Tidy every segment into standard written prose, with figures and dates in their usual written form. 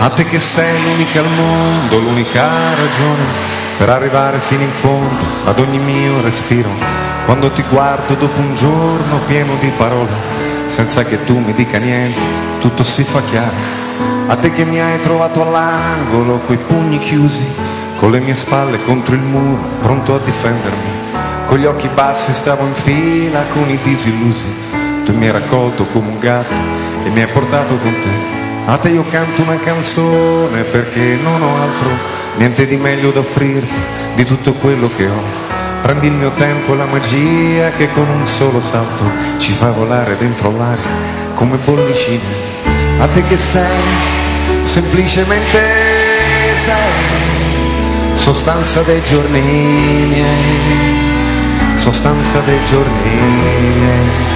A te che sei l'unica al mondo, l'unica ragione per arrivare fino in fondo ad ogni mio respiro. Quando ti guardo dopo un giorno pieno di parole, senza che tu mi dica niente, tutto si fa chiaro. A te che mi hai trovato all'angolo, coi pugni chiusi, con le mie spalle contro il muro, pronto a difendermi. Con gli occhi bassi stavo in fila con i disillusi. Tu mi hai raccolto come un gatto e mi hai portato con te. A te io canto una canzone perché non ho altro, niente di meglio da offrirti di tutto quello che ho. Prendi il mio tempo e la magia che con un solo salto ci fa volare dentro l'aria come bollicine. A te che sei, semplicemente sei, sostanza dei giorni miei, sostanza dei giorni miei.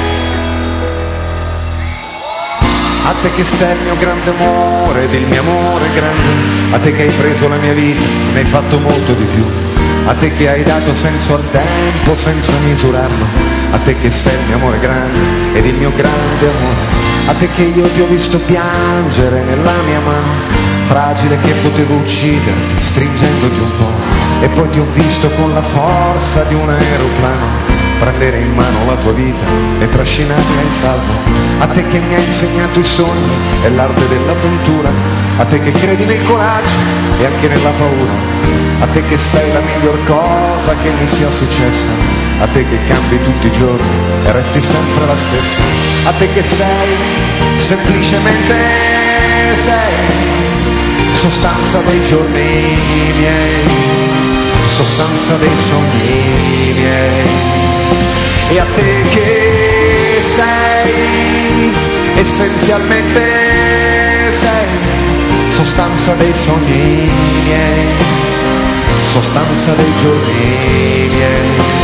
A te che sei il mio grande amore ed il mio amore grande, a te che hai preso la mia vita e ne hai fatto molto di più, a te che hai dato senso al tempo senza misurarlo, a te che sei il mio amore grande ed il mio grande amore, a te che io ti ho visto piangere nella mia mano, fragile che potevo ucciderti stringendoti un po', e poi ti ho visto con la forza di un aeroplano prendere in mano la tua vita e trascinarla in salvo. A te che mi hai insegnato i sogni e l'arte dell'avventura, a te che credi nel coraggio e anche nella paura, a te che sei la miglior cosa che mi sia successa, a te che cambi tutti i giorni e resti sempre la stessa, a te che sei, semplicemente sei, sostanza dei giorni miei, sostanza dei sogni miei. E a te che sei, essenzialmente sei, sostanza dei sogni miei, sostanza dei giorni miei.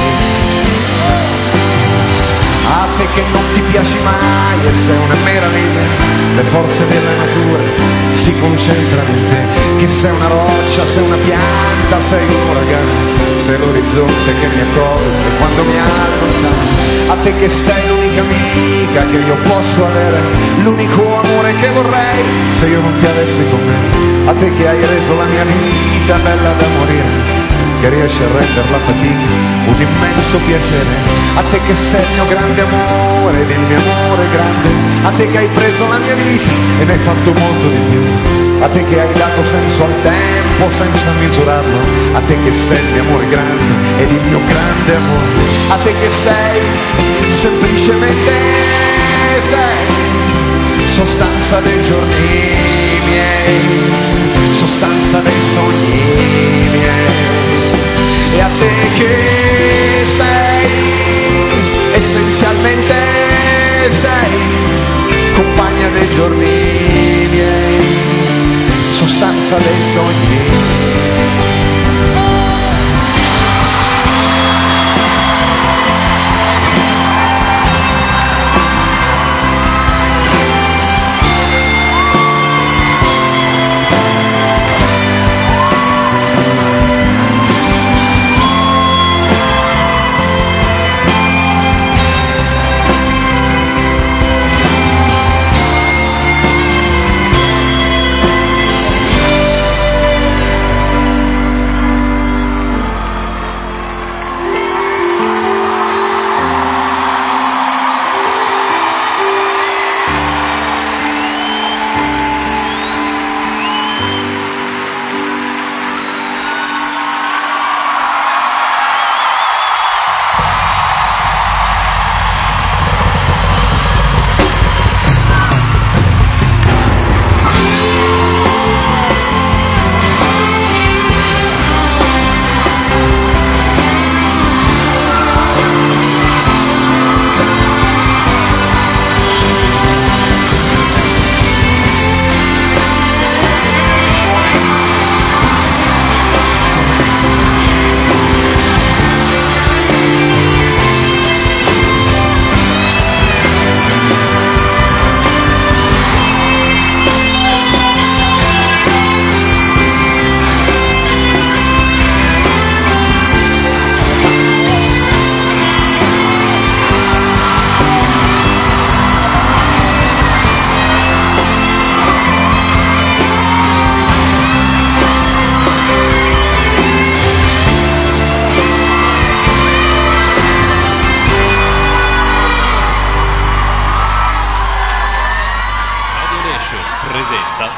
A te che non ti piaci mai e sei una meraviglia, le forze della natura si concentrano in te, che sei una roccia, sei una pianta, sei un uragano, sei l'orizzonte che mi accoglie quando mi allontano. A te che sei l'unica amica che io posso avere, l'unico amore che vorrei se io non ti avessi con me. A te che hai reso la mia vita bella da morire, che riesci a rendere la fatica un immenso piacere. A te che sei il mio grande amore ed il mio amore grande, a te che hai preso la mia vita e ne hai fatto molto di più, a te che hai dato senso al tempo senza misurarlo, a te che sei il mio amore grande ed il mio grande amore, a te che sei, semplicemente sei, sostanza dei giorni miei, sostanza dei sogni miei. E a te che sei, essenzialmente sei, compagna dei giorni miei, sostanza dei sogni. presenta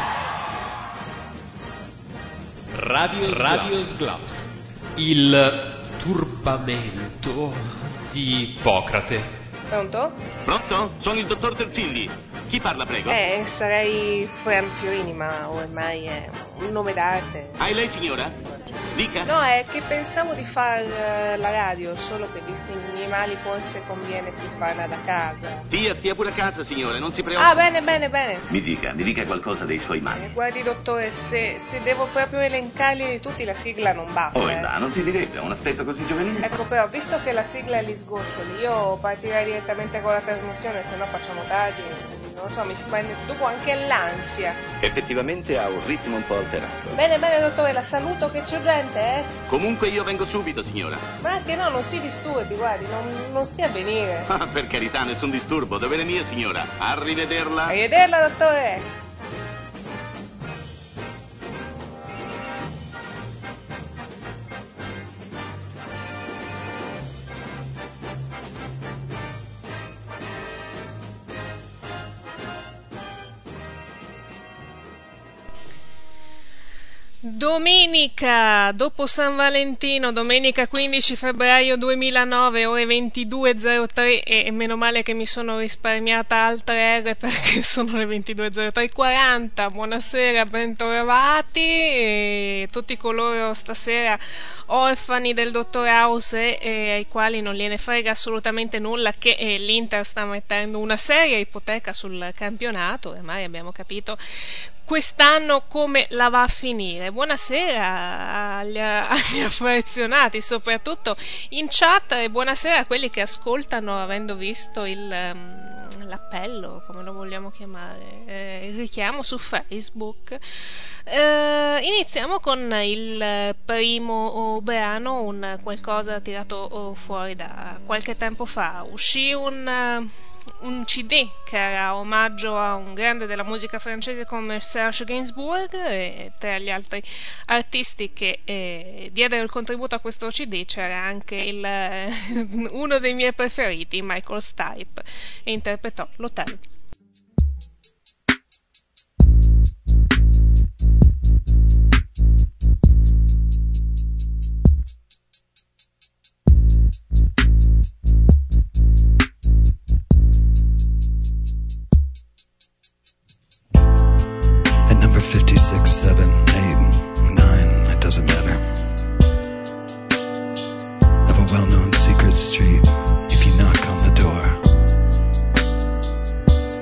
Radio Sglaps, il turbamento di Ippocrate. Pronto? Pronto? Sono il dottor Terzilli. Chi parla, prego? Sarei Fran Fiorini, ma ormai è un nome d'arte. Ah, è lei, signora? Dica. No, è che pensavo di fare la radio, solo che visti gli animali forse conviene più farla da casa. Stia pure a casa, signore, non si preoccupi. Ah, bene. Mi dica qualcosa dei suoi mali. Guardi, dottore, se devo proprio elencarli tutti, la sigla non basta. Oh, là, non si direbbe, un aspetto così giovanile. Ecco, però, visto che la sigla è gli sgoccioli, io partirei direttamente con la trasmissione, se no facciamo tardi. Non lo so, mi si prende dopo anche l'ansia. Effettivamente ha un ritmo un po' alterato. Bene, dottore, la saluto che c'è gente, eh? Comunque io vengo subito, signora. Ma anche no, non si disturbi, guardi, non stia a venire. Ah, per carità, nessun disturbo, dovere mia, signora. Arrivederla. Arrivederla, dottore. Domenica, dopo San Valentino, domenica 15 febbraio 2009, ore 22.03, e meno male che mi sono risparmiata altre R perché sono le 22.03:40. Buonasera, bentrovati, e tutti coloro stasera orfani del dottor House e ai quali non gliene frega assolutamente nulla che l'Inter sta mettendo una seria ipoteca sul campionato, e mai abbiamo capito quest'anno come la va a finire. Buonasera agli affezionati, soprattutto in chat, e buonasera a quelli che ascoltano avendo visto l'appello, come lo vogliamo chiamare, il richiamo su Facebook. Iniziamo con il primo brano, un qualcosa tirato fuori da qualche tempo fa. Uscì un CD che era omaggio a un grande della musica francese come Serge Gainsbourg, e tra gli altri artisti che diedero il contributo a questo CD c'era anche uno dei miei preferiti, Michael Stipe, e interpretò l'Hotel. Number 56, 7, 8, 9, it doesn't matter. Of a well-known secret street, if you knock on the door,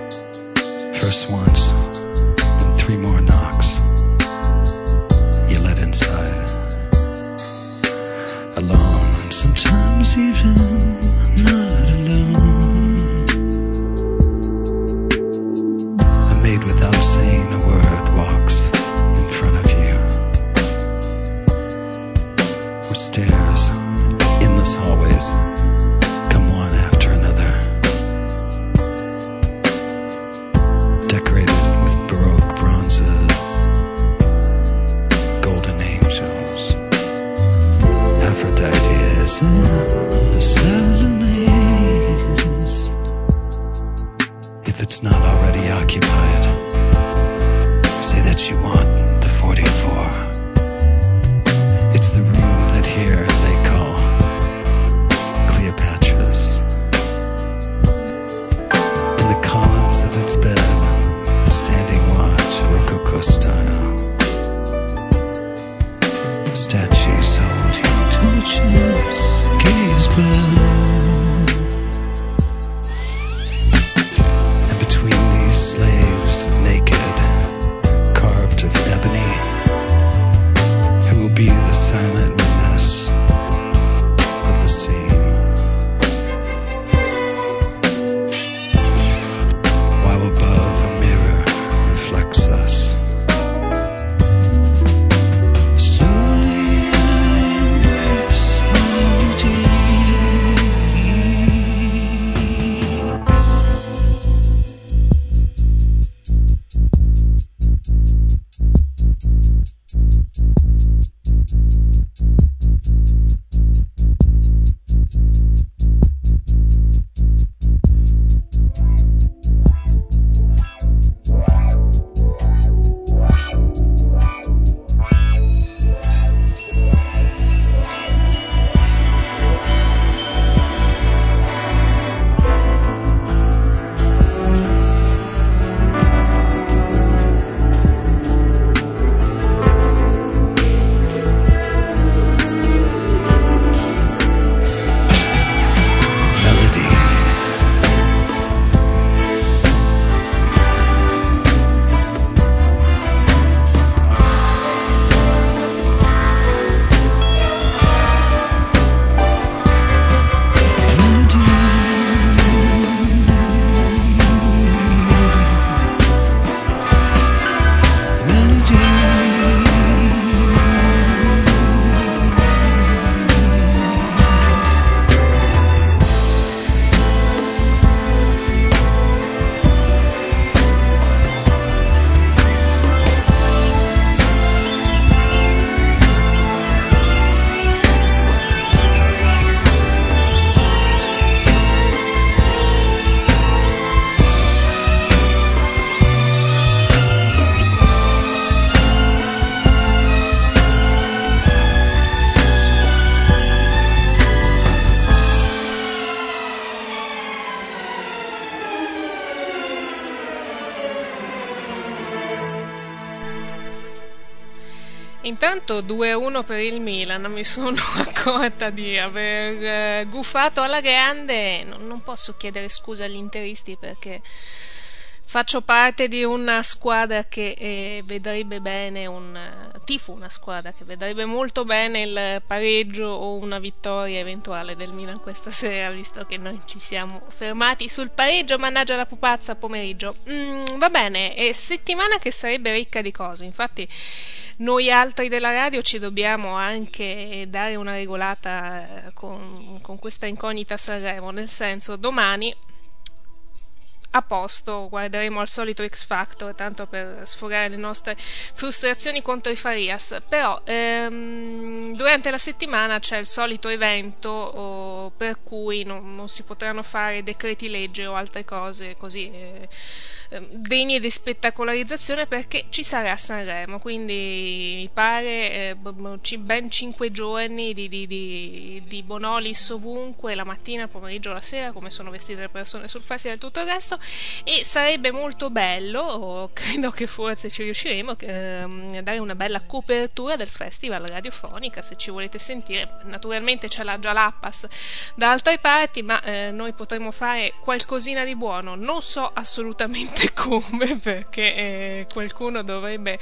Intanto 2-1 per il Milan, mi sono accorta di aver gufato alla grande. Non posso chiedere scusa agli interisti perché faccio parte di una squadra che vedrebbe bene tifo una squadra che vedrebbe molto bene il pareggio o una vittoria eventuale del Milan questa sera, visto che noi ci siamo fermati sul pareggio, mannaggia la pupazza, pomeriggio. Va bene, è settimana che sarebbe ricca di cose, infatti noi altri della radio ci dobbiamo anche dare una regolata con questa incognita Sanremo, nel senso, domani a posto, guarderemo al solito X Factor, tanto per sfogare le nostre frustrazioni contro i Farias, però durante la settimana c'è il solito evento per cui non si potranno fare decreti legge o altre cose così degne di spettacolarizzazione, perché ci sarà Sanremo, quindi mi pare ben 5 giorni di Bonolis ovunque, la mattina, il pomeriggio, la sera, come sono vestite le persone sul festival e tutto il resto, e sarebbe molto bello, credo che forse ci riusciremo, a dare una bella copertura del festival radiofonica, se ci volete sentire. Naturalmente c'è già l'Appas da altre parti, ma noi potremo fare qualcosina di buono, non so assolutamente come, perché qualcuno dovrebbe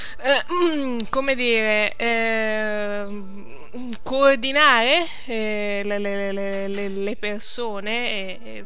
coordinare le persone,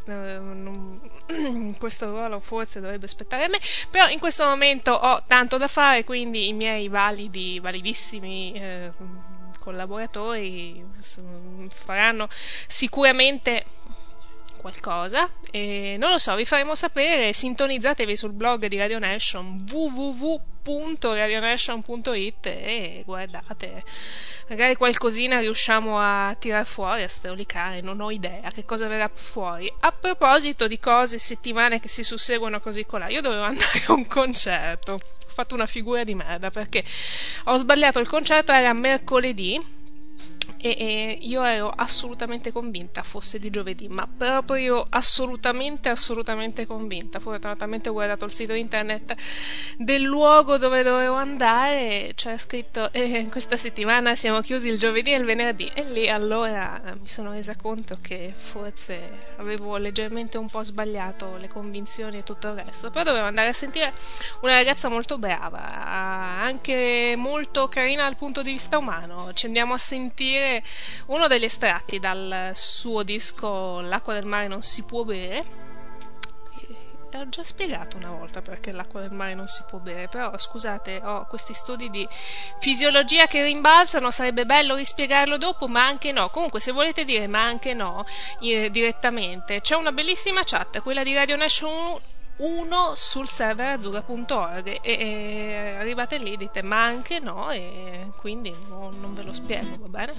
questo ruolo forse dovrebbe spettare a me, però in questo momento ho tanto da fare, quindi i miei validissimi collaboratori faranno sicuramente qualcosa, non lo so, vi faremo sapere. Sintonizzatevi sul blog di Radio Nation, www.radionation.it, e guardate, magari qualcosina riusciamo a tirar fuori, a straulicare, non ho idea che cosa verrà fuori. A proposito di cose, settimane che si susseguono così colà, io dovevo andare a un concerto, ho fatto una figura di merda perché ho sbagliato il concerto, era mercoledì e io ero assolutamente convinta fosse di giovedì, ma proprio assolutamente convinta. Fortunatamente ho guardato il sito internet del luogo dove dovevo andare, c'era scritto questa settimana siamo chiusi il giovedì e il venerdì, e lì allora mi sono resa conto che forse avevo leggermente un po' sbagliato le convinzioni e tutto il resto. Però dovevo andare a sentire una ragazza molto brava, anche molto carina dal punto di vista umano. Ci andiamo a sentire uno degli estratti dal suo disco L'acqua del mare non si può bere. Ho già spiegato una volta perché l'acqua del mare non si può bere, però scusate, ho questi studi di fisiologia che rimbalzano, sarebbe bello rispiegarlo dopo, ma anche no. Comunque, se volete dire ma anche no direttamente, c'è una bellissima chat, quella di Radio Nation 1 sul server azzurra.org, e arrivate lì, dite ma anche no, e quindi non ve lo spiego, va bene?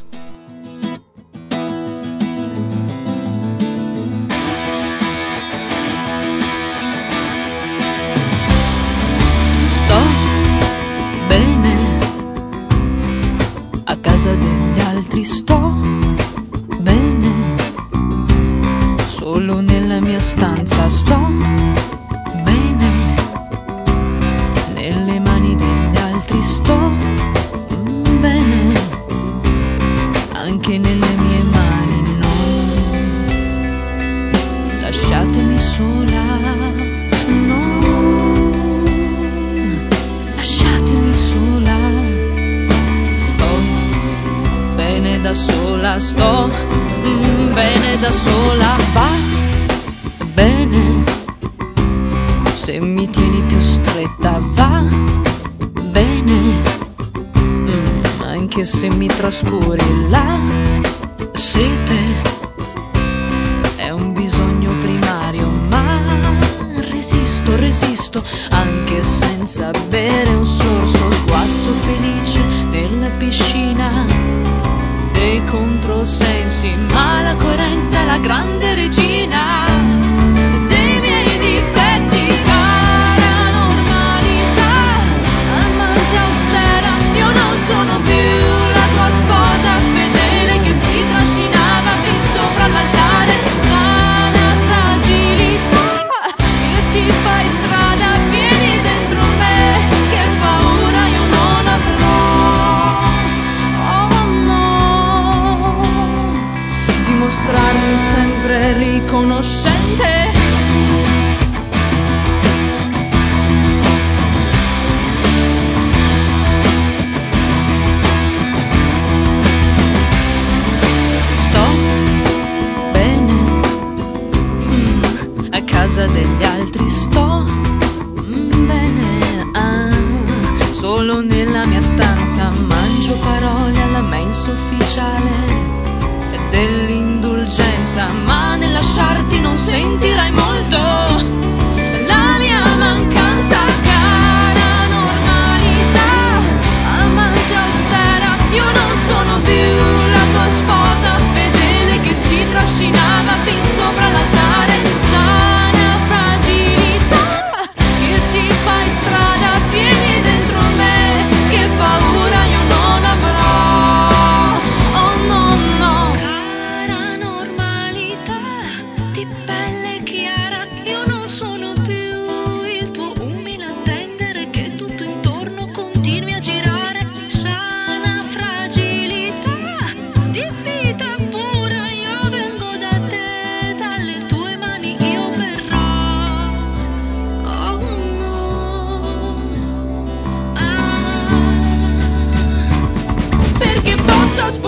Sto bene a casa degli altri, sto bene solo nella mia stanza, sto nelle mani degli altri, sto bene anche nelle mie mani. Non lasciatemi sola, non lasciatemi sola, sto bene da sola, sto bene da sola. Va bene se mi tieni più stretta, va bene anche se mi trascuri. La sete è un bisogno primario, ma resisto anche senza bere un sorso. Sguazzo felice nella piscina dei controsensi, ma la coerenza è la grande regina dei miei difetti. Sono più la tua sposa fedele che si trascinava fin sopra l'altare. Sana fragilità che ti fai strada, vieni dentro me che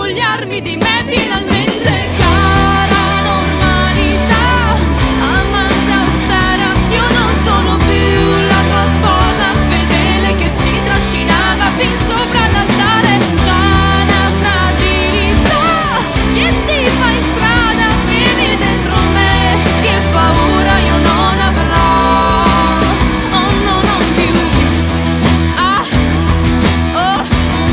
spogliarmi di me finalmente. Cara normalità, amante austera, io non sono più la tua sposa fedele che si trascinava fin sopra l'altare. Vana fragilità che ti fai strada, vivi dentro me, che paura io non avrò. Oh no, non più. Ah, oh,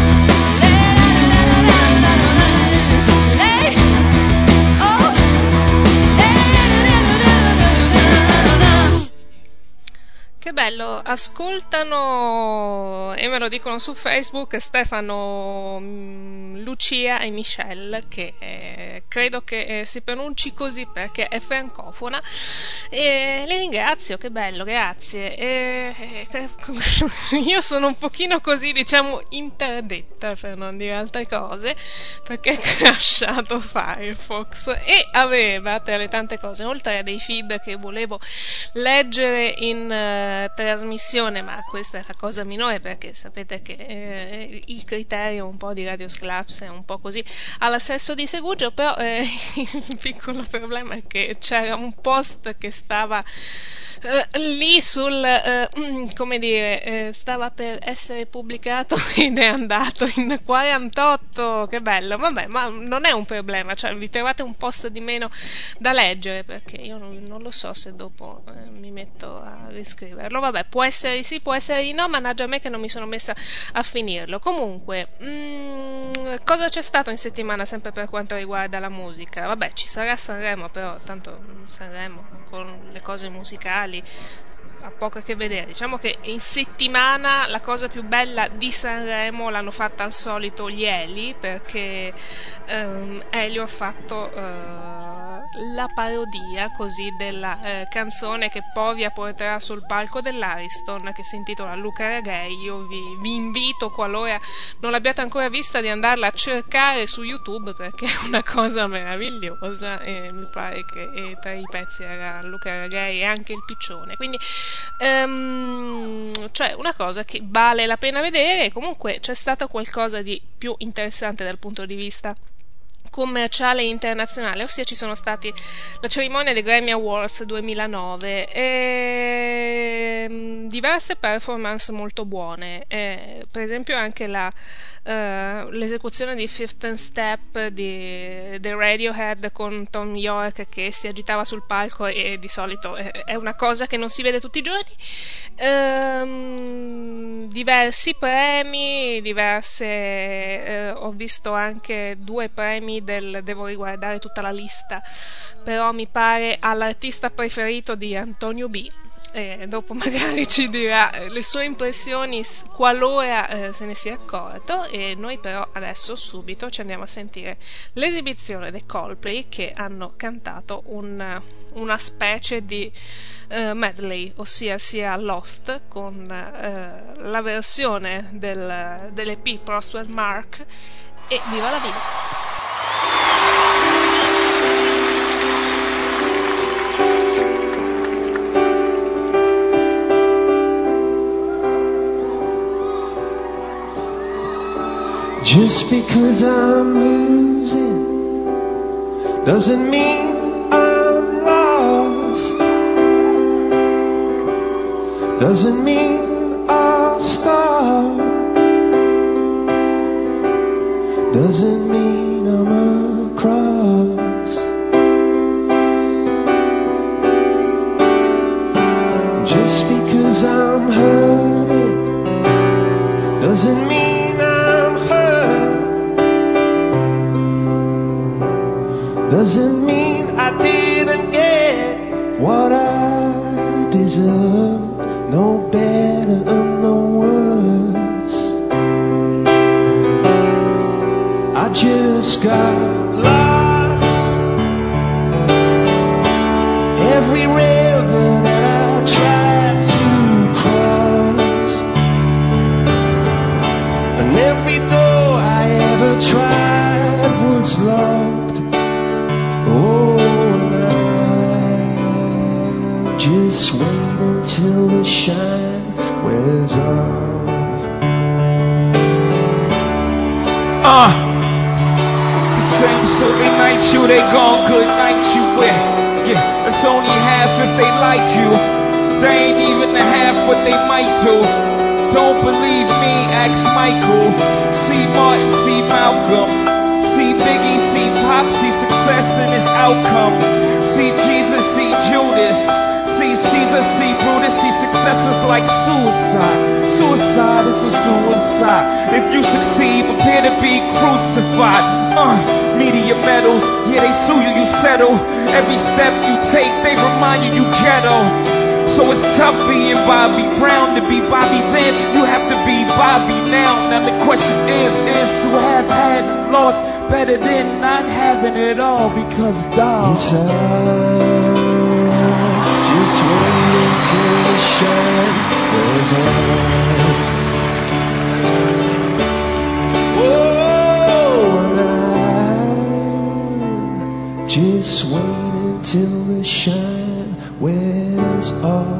Che bello, ascoltano e me lo dicono su Facebook Stefano, Lucia e Michelle, che credo che si pronunci così perché è francofona, e le ringrazio, che bello, grazie. Io sono un pochino così, diciamo, interdetta, per non dire altre cose, perché è crashato Firefox e aveva, tra le tante cose, oltre a dei feed che volevo leggere in trasmissione, ma questa è la cosa minore perché sapete che il criterio un po' di Radio Sclaps è un po' così alla sesso di Segugio, però il piccolo problema è che c'era un post che stava lì sul come dire, stava per essere pubblicato ed è andato in 48, che bello, vabbè, ma non è un problema, cioè vi trovate un post di meno da leggere, perché io non lo so se dopo mi metto a riscriverlo, vabbè, può essere sì, può essere di no, mannaggia a me che non mi sono messa a finirlo. Comunque, cosa c'è stato in settimana sempre per quanto riguarda la musica? Vabbè, ci sarà Sanremo, però tanto Sanremo con le cose musicali ha poco a che vedere. Diciamo che in settimana la cosa più bella di Sanremo l'hanno fatta al solito gli Eli, perché Elio ha fatto la parodia così della canzone che Povia porterà sul palco dell'Ariston, che si intitola Luca Raghei. Io vi invito, qualora non l'abbiate ancora vista, di andarla a cercare su YouTube, perché è una cosa meravigliosa, e mi pare che tra i pezzi era Luca Raghei e anche il Piccione, quindi cioè una cosa che vale la pena vedere. Comunque c'è stato qualcosa di più interessante dal punto di vista commerciale e internazionale, ossia ci sono stati la cerimonia dei Grammy Awards 2009 e diverse performance molto buone, per esempio anche l'esecuzione di Fifth and Step di Radiohead con Tom York che si agitava sul palco, e di solito è una cosa che non si vede tutti i giorni. Diversi premi, ho visto anche 2 premi devo riguardare tutta la lista, però mi pare all'artista preferito di Antonio B. Dopo magari ci dirà le sue impressioni qualora se ne sia accorto, e noi però adesso subito ci andiamo a sentire l'esibizione dei Coldplay, che hanno cantato una specie di medley, ossia sia Lost con la versione dell'EP Prosper Mark e Viva la Vita. Just because I'm losing doesn't mean I'm lost. Doesn't mean I'll stop. Doesn't mean I'm across. Just because I'm hurting doesn't mean doesn't mean I didn't get what I deserved, no better and no worse. I just got lost. Every river that I tried to cross, and every door I ever tried was locked. Oh, and I'm just waiting till the shine wears off. who they gon' good night you with. Yeah, that's only half if they like you. They ain't even the half what they might do. Don't believe me, ask Michael. See Martin, see Malcolm. See Biggie, see Pop, see success in his outcome. See Jesus, see Judas. See Caesar, see Brutus, see success is like suicide. Suicide is a suicide. If you succeed, prepare to be crucified. Media medals, yeah, they sue you, you settle. Every step you take, they remind you, you ghetto. So it's tough being Bobby Brown. To be Bobby then, you have to be Bobby now. Now the question is to have had and lost better than not having it all? Because dog, it's just wait until the shine wears off. Oh, and I just wait until the shine wears off.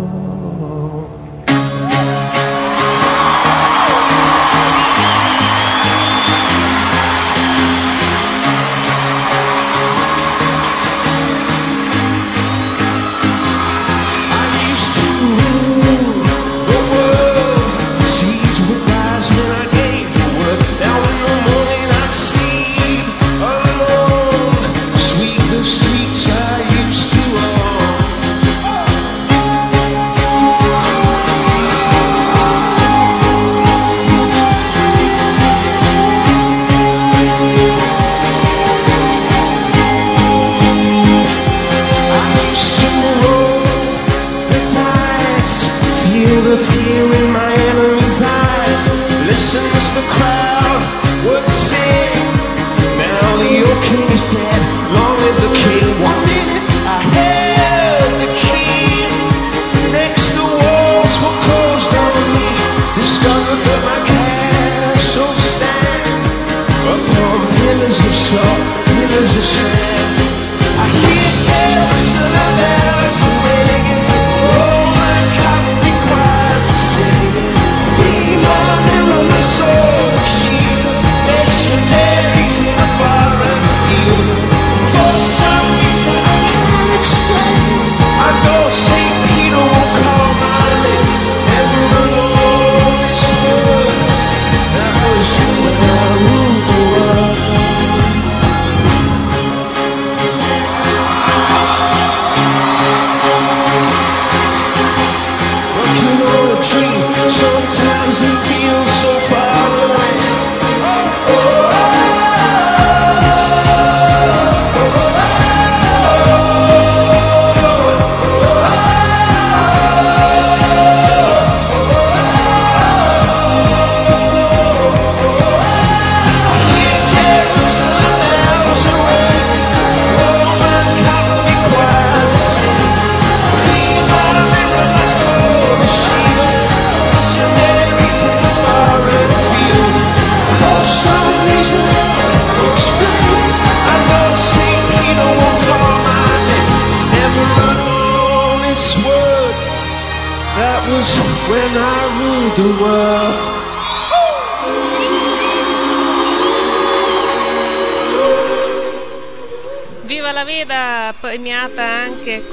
Viva la Veda, premiata anche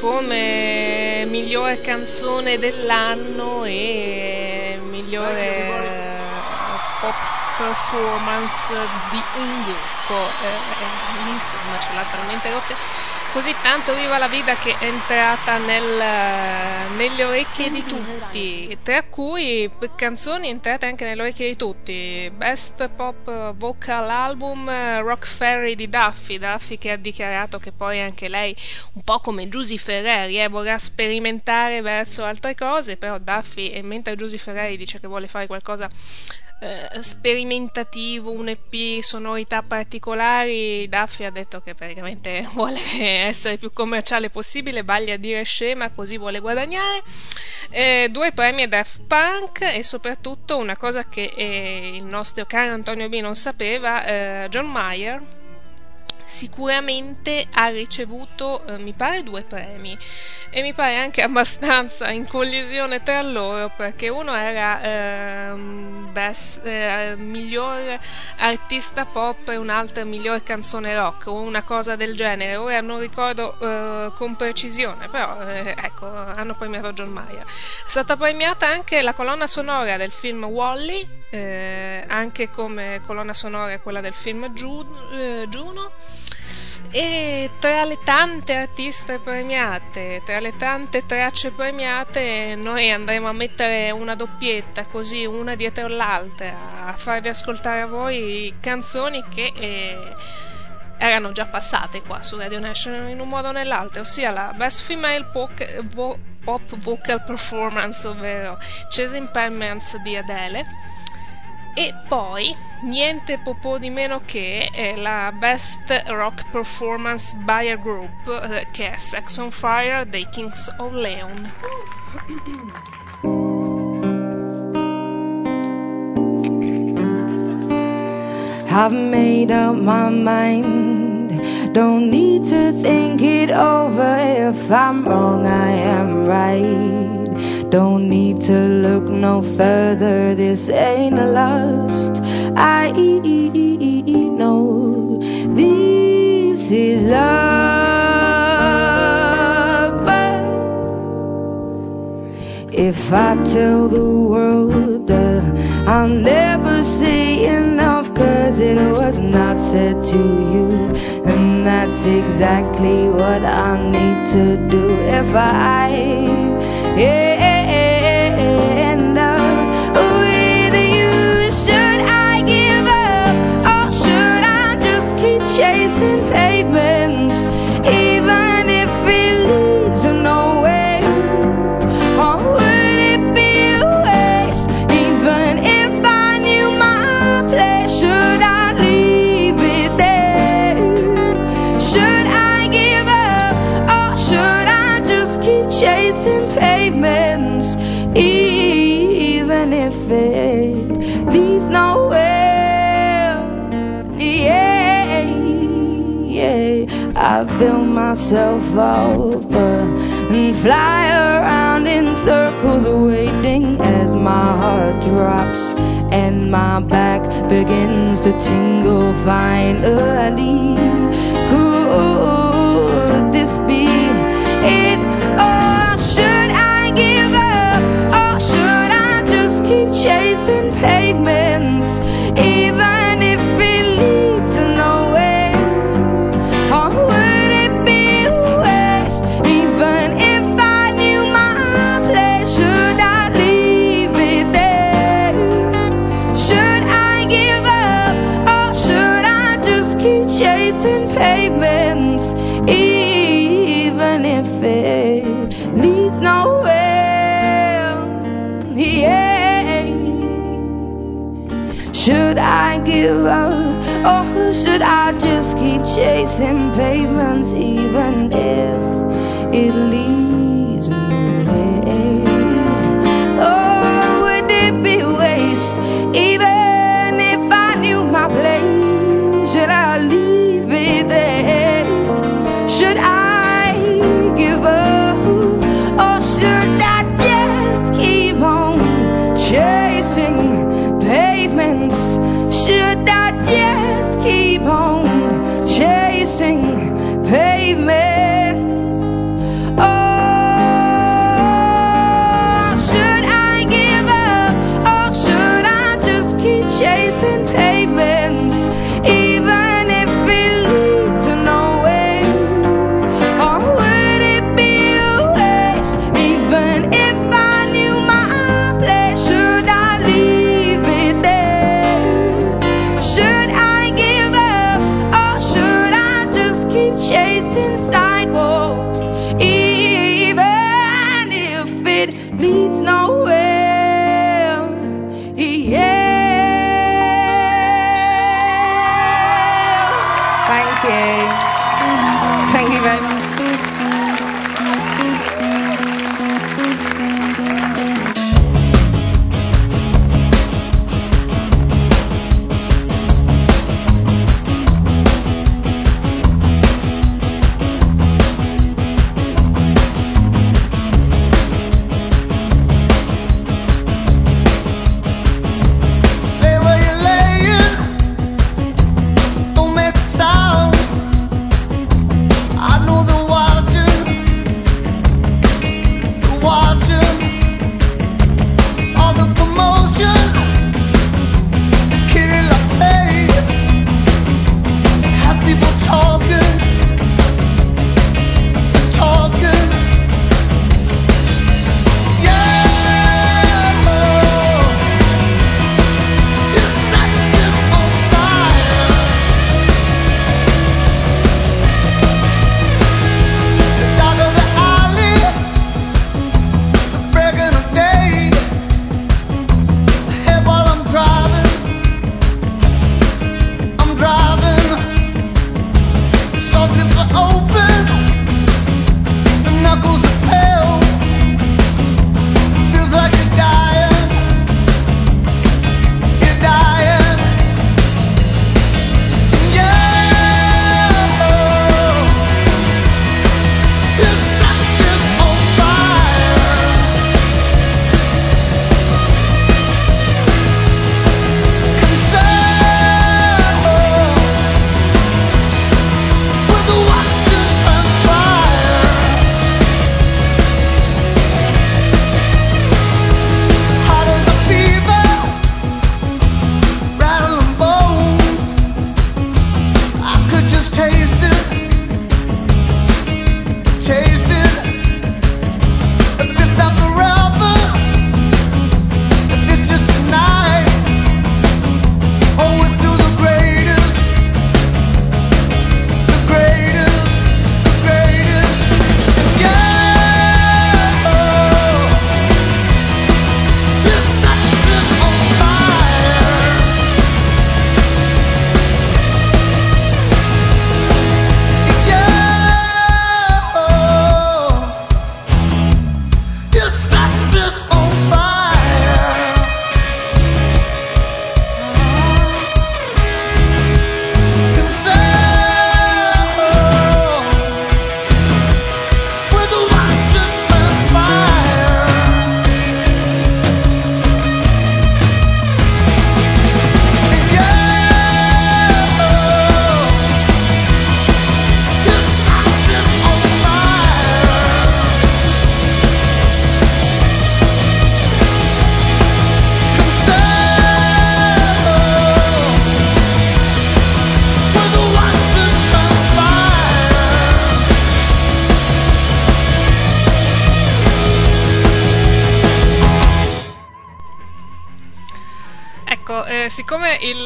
come migliore canzone dell'anno e migliore pop performance di un gruppo, insomma ce l'ha talmente rotte così tanto Viva la Veda che è entrata nelle orecchie di tutti, tra cui canzoni entrate anche nelle orecchie di tutti. Best Pop Vocal Album, Rock Ferry di Duffy che ha dichiarato che poi anche lei, un po' come Giusy Ferreri, vorrà sperimentare verso altre cose, però Duffy, mentre Giusy Ferreri dice che vuole fare qualcosa sperimentativo, un EP, sonorità particolari, Duffy ha detto che praticamente vuole essere più commerciale possibile, vaglia a dire scema, così vuole guadagnare. 2 premi a Daft Punk e soprattutto una cosa che il nostro caro Antonio B non sapeva, John Mayer sicuramente ha ricevuto, mi pare, 2 premi, e mi pare anche abbastanza in collisione tra loro, perché uno era miglior artista pop e un altro miglior canzone rock o una cosa del genere. Ora non ricordo con precisione, però ecco, hanno premiato John Mayer. È stata premiata anche la colonna sonora del film Wall-E, anche come colonna sonora quella del film Juno. E tra le tante artiste premiate, tra le tante tracce premiate, noi andremo a mettere una doppietta, così una dietro l'altra, a farvi ascoltare a voi canzoni che erano già passate qua su Radio National in un modo o nell'altro, ossia la Best Female Pop Vocal Performance, ovvero Chasing Pavements di Adele, e poi niente po' di meno che la Best Rock Performance by a Group, che è Sex on Fire dei Kings of Leon. I've made up my mind, don't need to think it over. If I'm wrong, I am right. Don't need to look no further, this ain't a lust. I know this is love. But if I tell the world I'll never say enough, 'cause it was not said to you, and that's exactly what I need to do. If I end up with you, should I give up, or should I just keep chasing pavements, even if it leads to nowhere? Or would it be a waste, even if I knew my place? Should I leave it there? Should I give up, or should I just keep chasing pavements, even if it leads nowhere? Yeah, yeah. I build myself up and fly around in circles, waiting as my heart drops and my back begins to tingle. Finally, could this be it? Or should I give up, or should I just keep chasing pavements, even if it leads to nowhere? Or would it be a waste, even if I knew my place? Should I leave it there? Should I give up, or should I just keep chasing pavements, even if it leads nowhere? Yeah. Should I give up, or should I just keep chasing pavements, even if it leads nowhere? Oh, would it be waste, even if I knew my place? Should I leave it there? Should I give up, or should I just keep on chasing pavements? Should I just keep on chasing pavements? Oh, Ecco, siccome il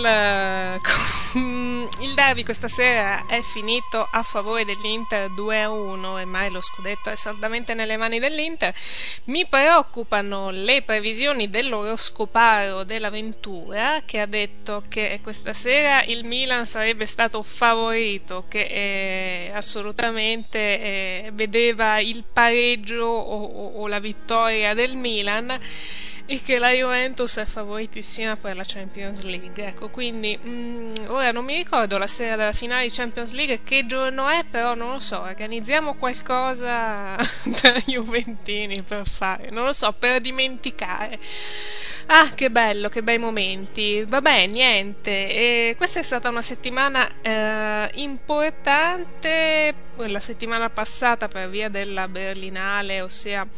derby questa sera è finito a favore dell'Inter 2-1 e mai lo scudetto è saldamente nelle mani dell'Inter, mi preoccupano le previsioni dell'oroscoparo della Ventura, che ha detto che questa sera il Milan sarebbe stato favorito, che assolutamente vedeva il pareggio o la vittoria del Milan, e che la Juventus è favoritissima per la Champions League. Ecco, quindi ora non mi ricordo la sera della finale di Champions League che giorno è, però non lo so, organizziamo qualcosa per Juventini per fare, non lo so, per dimenticare. Ah, che bello, che bei momenti. Vabbè, niente, questa è stata una settimana importante, la settimana passata per via della Berlinale, ossia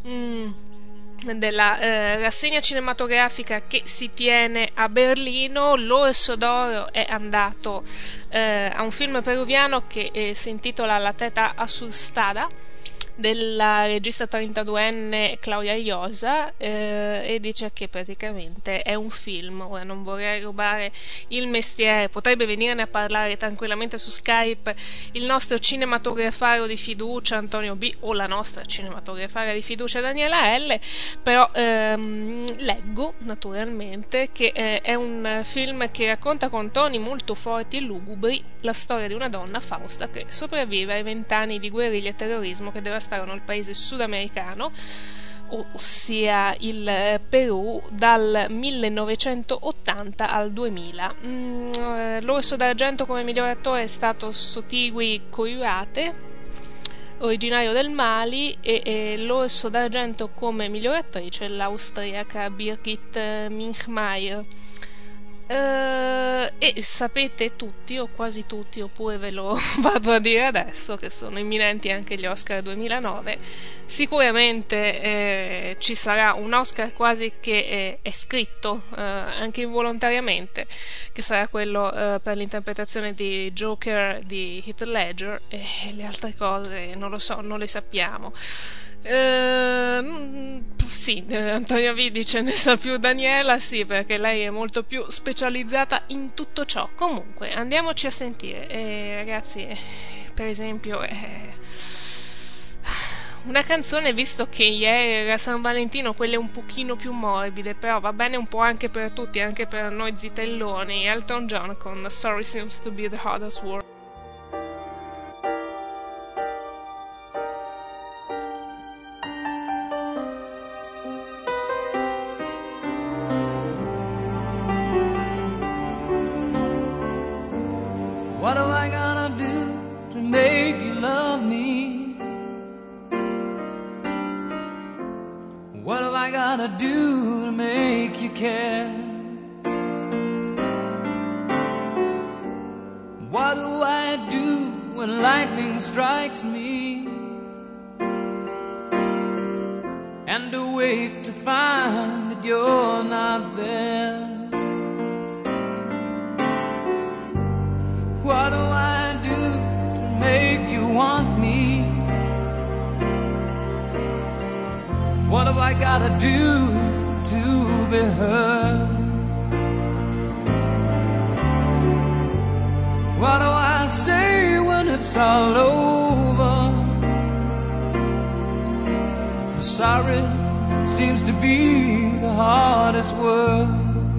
della rassegna cinematografica che si tiene a Berlino. L'Orso d'Oro è andato a un film peruviano che si intitola La teta assustada, della regista 32enne Claudia Llosa, e dice che praticamente è un film. Ora non vorrei rubare il mestiere, potrebbe venirne a parlare tranquillamente su Skype il nostro cinematografaro di fiducia Antonio B o la nostra cinematografara di fiducia Daniela L, però leggo naturalmente che è un film che racconta con toni molto forti e lugubri la storia di una donna, Fausta, che sopravvive ai 20 anni di guerriglia e terrorismo che devastarono il paese sudamericano, ossia il Perù, dal 1980 al 2000. L'Orso d'Argento come miglior attore è stato Sotigui Koirate, originario del Mali, e l'Orso d'Argento come miglior attrice l'austriaca Birgit Minchmeier. E sapete tutti, o quasi tutti, oppure ve lo vado a dire adesso, che sono imminenti anche gli Oscar 2009. Sicuramente ci sarà un Oscar quasi che è scritto, anche involontariamente, che sarà quello per l'interpretazione di Joker di Heath Ledger, e le altre cose non lo so, non le sappiamo. Sì, Antonio V dice ne sa più Daniela, sì, perché lei è molto più specializzata in tutto ciò. Comunque andiamoci a sentire, ragazzi, per esempio una canzone, visto che ieri era San Valentino, quelle un pochino più morbide, però va bene un po' anche per tutti, anche per noi zitelloni. Elton John con Sorry Seems to Be the Hardest Word. What am I gonna do to make you love me? What am I gonna do to make you care? What do I do when lightning strikes me? And awake to find that you're not there. What do I do to make you want me? What have I gotta do to be heard? What do I say when it's all over? Sorry seems to be the hardest word.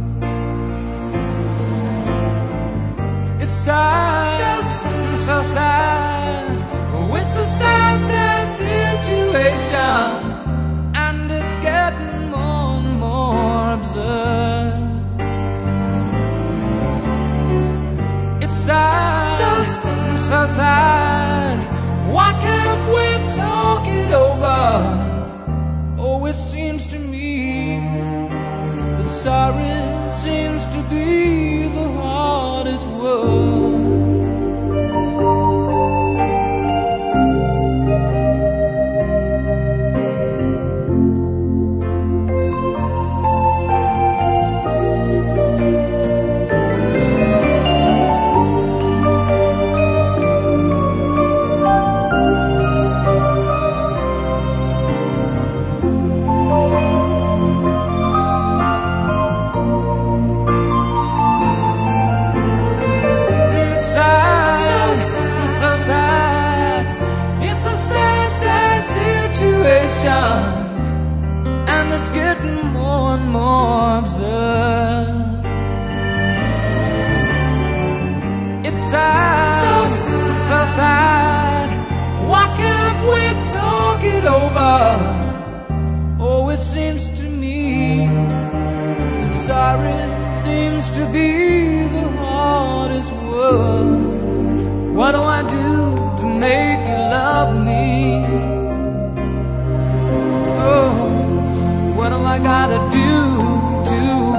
It's sad, so sad. It's a sad situation, and it's getting more and more absurd. It's sad, so sad. Why can't we talk it over? Oh, it seems to me that sorry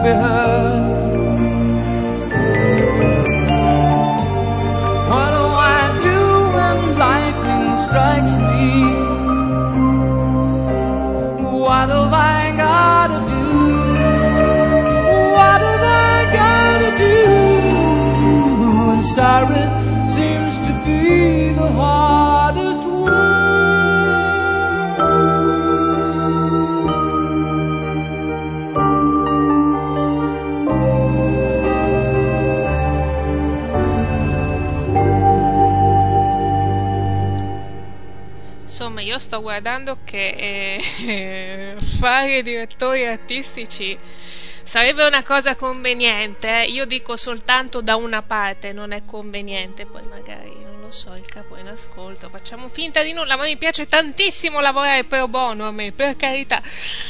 be heard. What do I do when lightning strikes me? What have I gotta do? What have I gotta do? And siren seems to be the hardest word. Insomma, io sto guardando che fare direttori artistici sarebbe una cosa conveniente. Io dico soltanto da una parte non è conveniente, poi magari, non lo so, il capo è in ascolto, facciamo finta di nulla, ma mi piace tantissimo lavorare pro bono a me, per carità.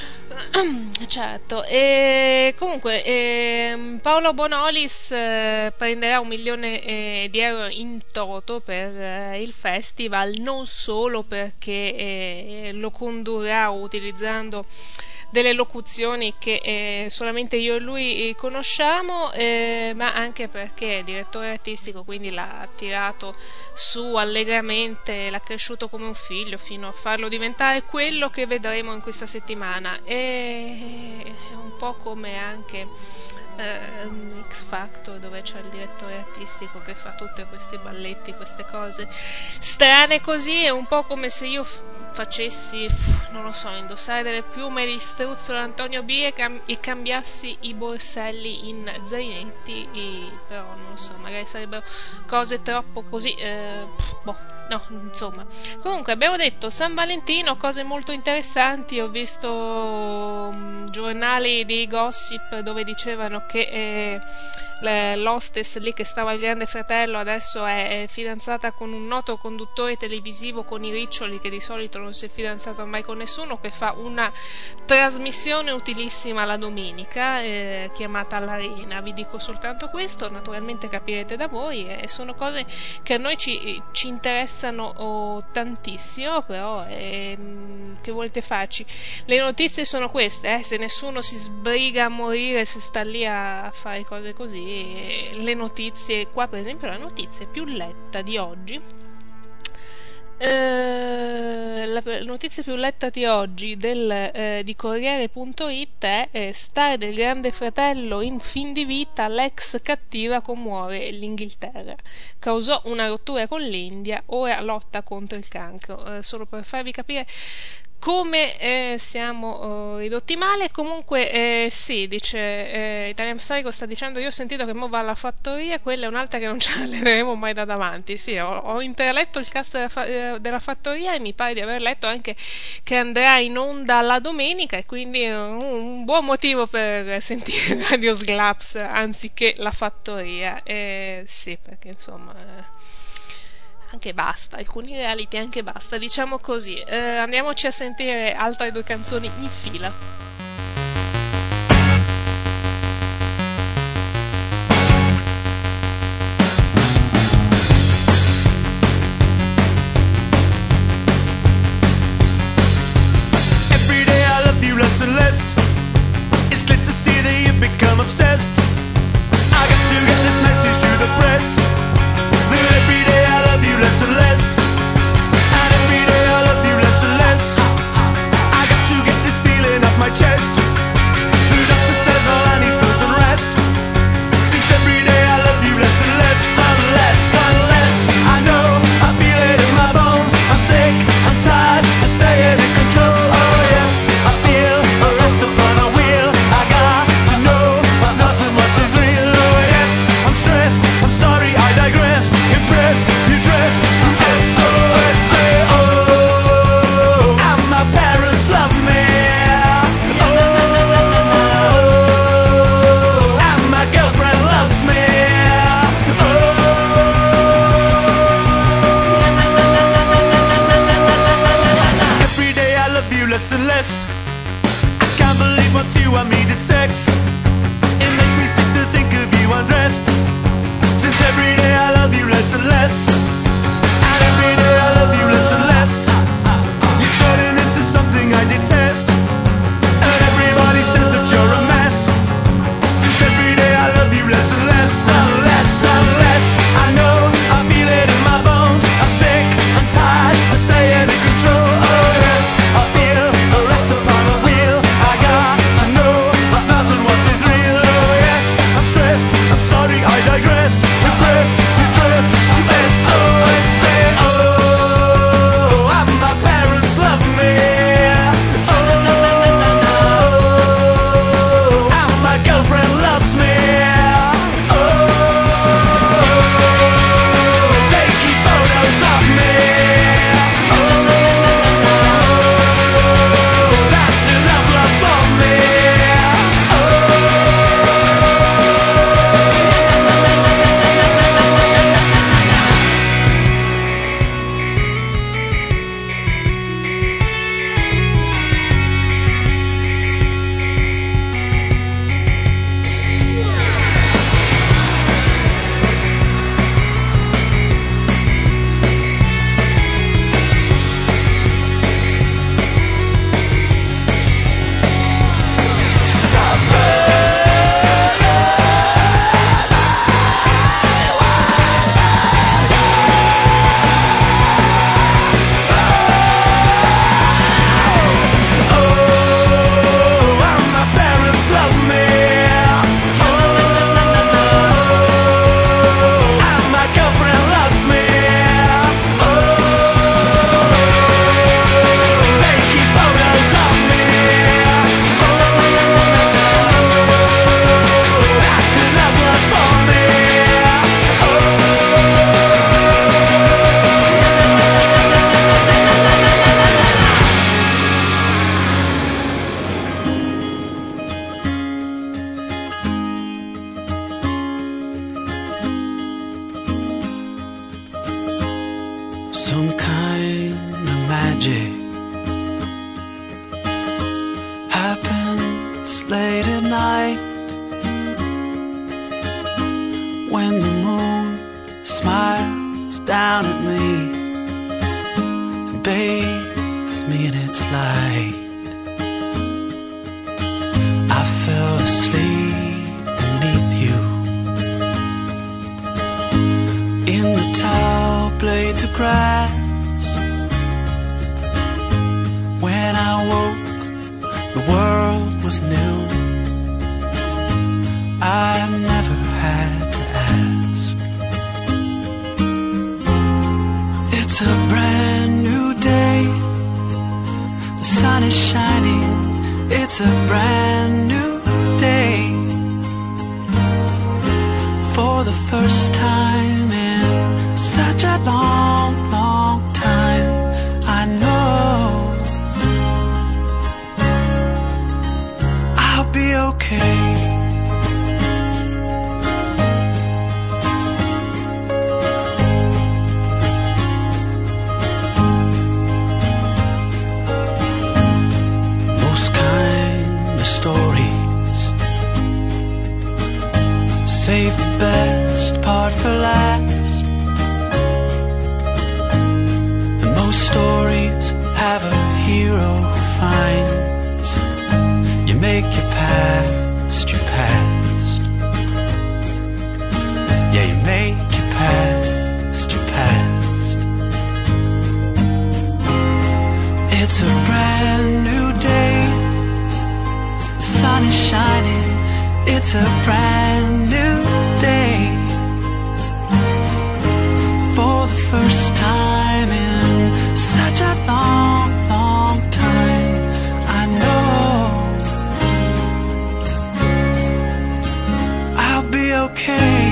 Certo, e comunque Paolo Bonolis prenderà 1 milione di euro in toto per il festival, non solo perché lo condurrà utilizzando delle locuzioni che solamente io e lui conosciamo, ma anche perché è direttore artistico, quindi l'ha tirato su allegramente, l'ha cresciuto come un figlio fino a farlo diventare quello che vedremo in questa settimana. E è un po' come anche X Factor, dove c'è il direttore artistico che fa tutti questi balletti, queste cose strane così. È un po' come se io facessi, non lo so, indossare delle piume di Struzzolo Antonio B e cambiassi i borselli in zainetti, però non lo so, magari sarebbero cose troppo così, no, insomma. Comunque abbiamo detto San Valentino, cose molto interessanti. Ho visto giornali di gossip dove dicevano che l'hostess lì che stava al Grande Fratello adesso è fidanzata con un noto conduttore televisivo con i riccioli, che di solito non si è fidanzato mai con nessuno, che fa una trasmissione utilissima la domenica chiamata L'Arena. Vi dico soltanto questo, naturalmente capirete da voi, e sono cose che a noi ci interessano tantissimo, però che volete farci? Le notizie sono queste, se nessuno si sbriga a morire, se sta lì a fare cose così. Le notizie qua, per esempio, la notizia più letta di oggi, la notizia più letta di oggi di Corriere.it è: star del Grande Fratello in fin di vita, l'ex cattiva commuove l'Inghilterra, causò una rottura con l'India, ora lotta contro il cancro. Solo per farvi capire come siamo ridotti male. Comunque sì, dice Italian Psycho, sta dicendo: io ho sentito che mo va alla fattoria, quella è un'altra che non ce la leveremo mai da davanti. Sì, ho interletto il cast della fattoria e mi pare di aver letto anche che andrà in onda la domenica, e quindi un buon motivo per sentire Radio Slaps anziché la fattoria. Sì, perché insomma anche basta, alcuni reality anche basta, diciamo così. Andiamoci a sentire altre 2 canzoni in fila. Every day I love you less and less. It's clear to see that you've become obsessed. I got to get this message to the press. Every day I love you less and less. And every day I love you less and less. I got to get this feeling off my chest. down at me and bathes me in its light. I fell asleep beneath you in the tall blades of grass. When I woke, the world was new. I never had to ask. It's a brand new day. The sun is shining. It's a brand new day. For the first time in such a long, long time, I know I'll be okay. Save the best part for last. And most stories have a hero who finds you make your past your past. Yeah, you make your past your past. It's a brand new day. The sun is shining. It's a brand new day. For the first time in such a long, long time, I know I'll be okay.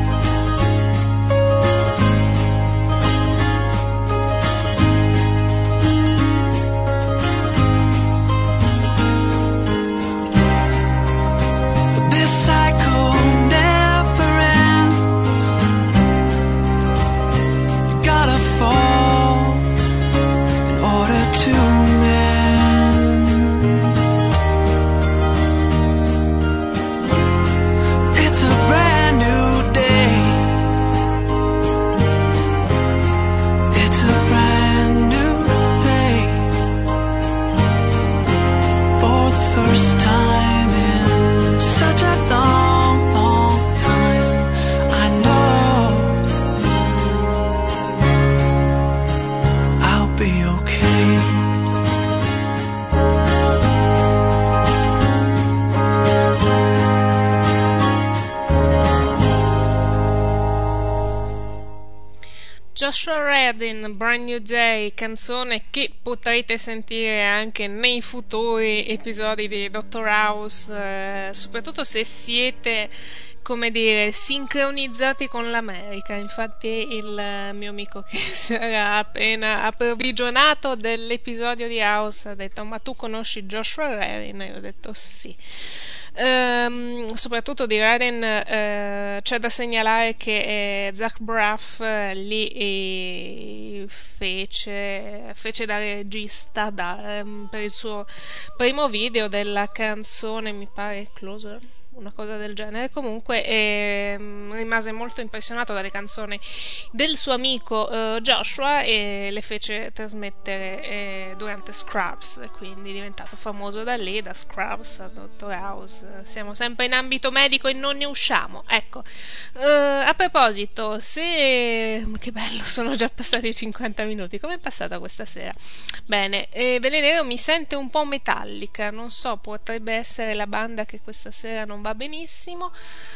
Joshua Redden, Brand New Day, canzone che potrete sentire anche nei futuri episodi di Dr. House, soprattutto se siete, come dire, sincronizzati con l'America. Infatti il mio amico che si era appena approvvigionato dell'episodio di House ha detto: ma tu conosci Joshua Redden? E io ho detto sì. Soprattutto di Redden c'è da segnalare che Zach Braff lì fece da regista per il suo primo video della canzone, mi pare Closer, una cosa del genere. Comunque rimase molto impressionato dalle canzoni del suo amico Joshua e le fece trasmettere durante Scrubs, quindi è diventato famoso da lì, da Scrubs a Dr. House. Siamo sempre in ambito medico e non ne usciamo, ecco. A proposito, che bello, sono già passati 50 minuti, com'è passata questa sera? Bene, Velenero mi sente un po' metallica, non so, potrebbe essere la banda che questa sera non va benissimo,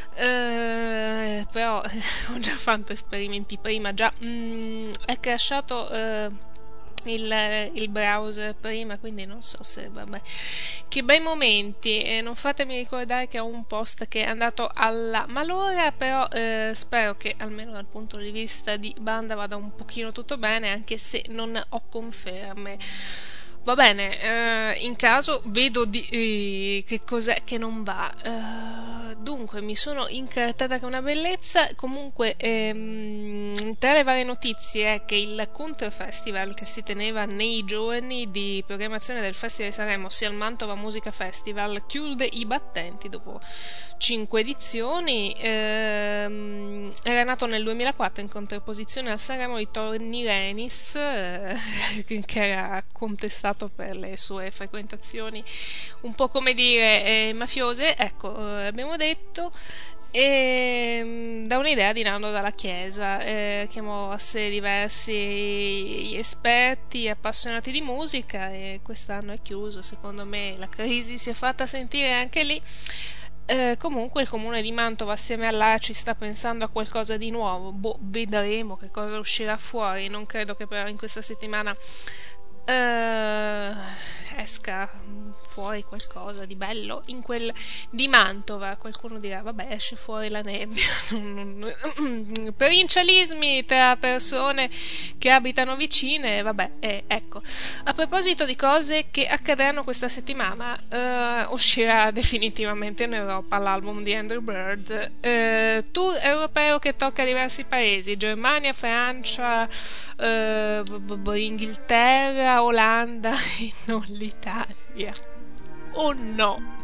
però ho già fatto esperimenti prima, già è crashato il browser prima, quindi non so se vabbè. Che bei momenti, non fatemi ricordare che ho un post che è andato alla malora, però spero che almeno dal punto di vista di banda vada un pochino tutto bene, anche se non ho conferme. Va bene, in caso vedo che cos'è che non va. Dunque, mi sono incartata con una bellezza. Comunque, tra le varie notizie è che il Counter Festival, che si teneva nei giorni di programmazione del Festival di Sanremo, ossia il Mantova Musica Festival, chiude i battenti dopo 5 edizioni, era nato nel 2004 in contrapposizione al Sanremo di Tony Renis, che era contestato per le sue frequentazioni un po' come dire mafiose, ecco, abbiamo detto, e da un'idea di Nando Dalla Chiesa. Chiamò a sé diversi esperti appassionati di musica e quest'anno è chiuso. Secondo me la crisi si è fatta sentire anche lì. Comunque il comune di Mantova assieme all'ACI sta pensando a qualcosa di nuovo, vedremo che cosa uscirà fuori. Non credo che però in questa settimana esca fuori qualcosa di bello in quel di Mantova. Qualcuno dirà vabbè, esce fuori la nebbia. Provincialismi tra persone che abitano vicine, vabbè, ecco. A proposito di cose che accadranno questa settimana, uscirà definitivamente in Europa l'album di Andrew Bird, tour europeo che tocca diversi paesi: Germania, Francia, Inghilterra, Olanda e non l'Italia. Oh no!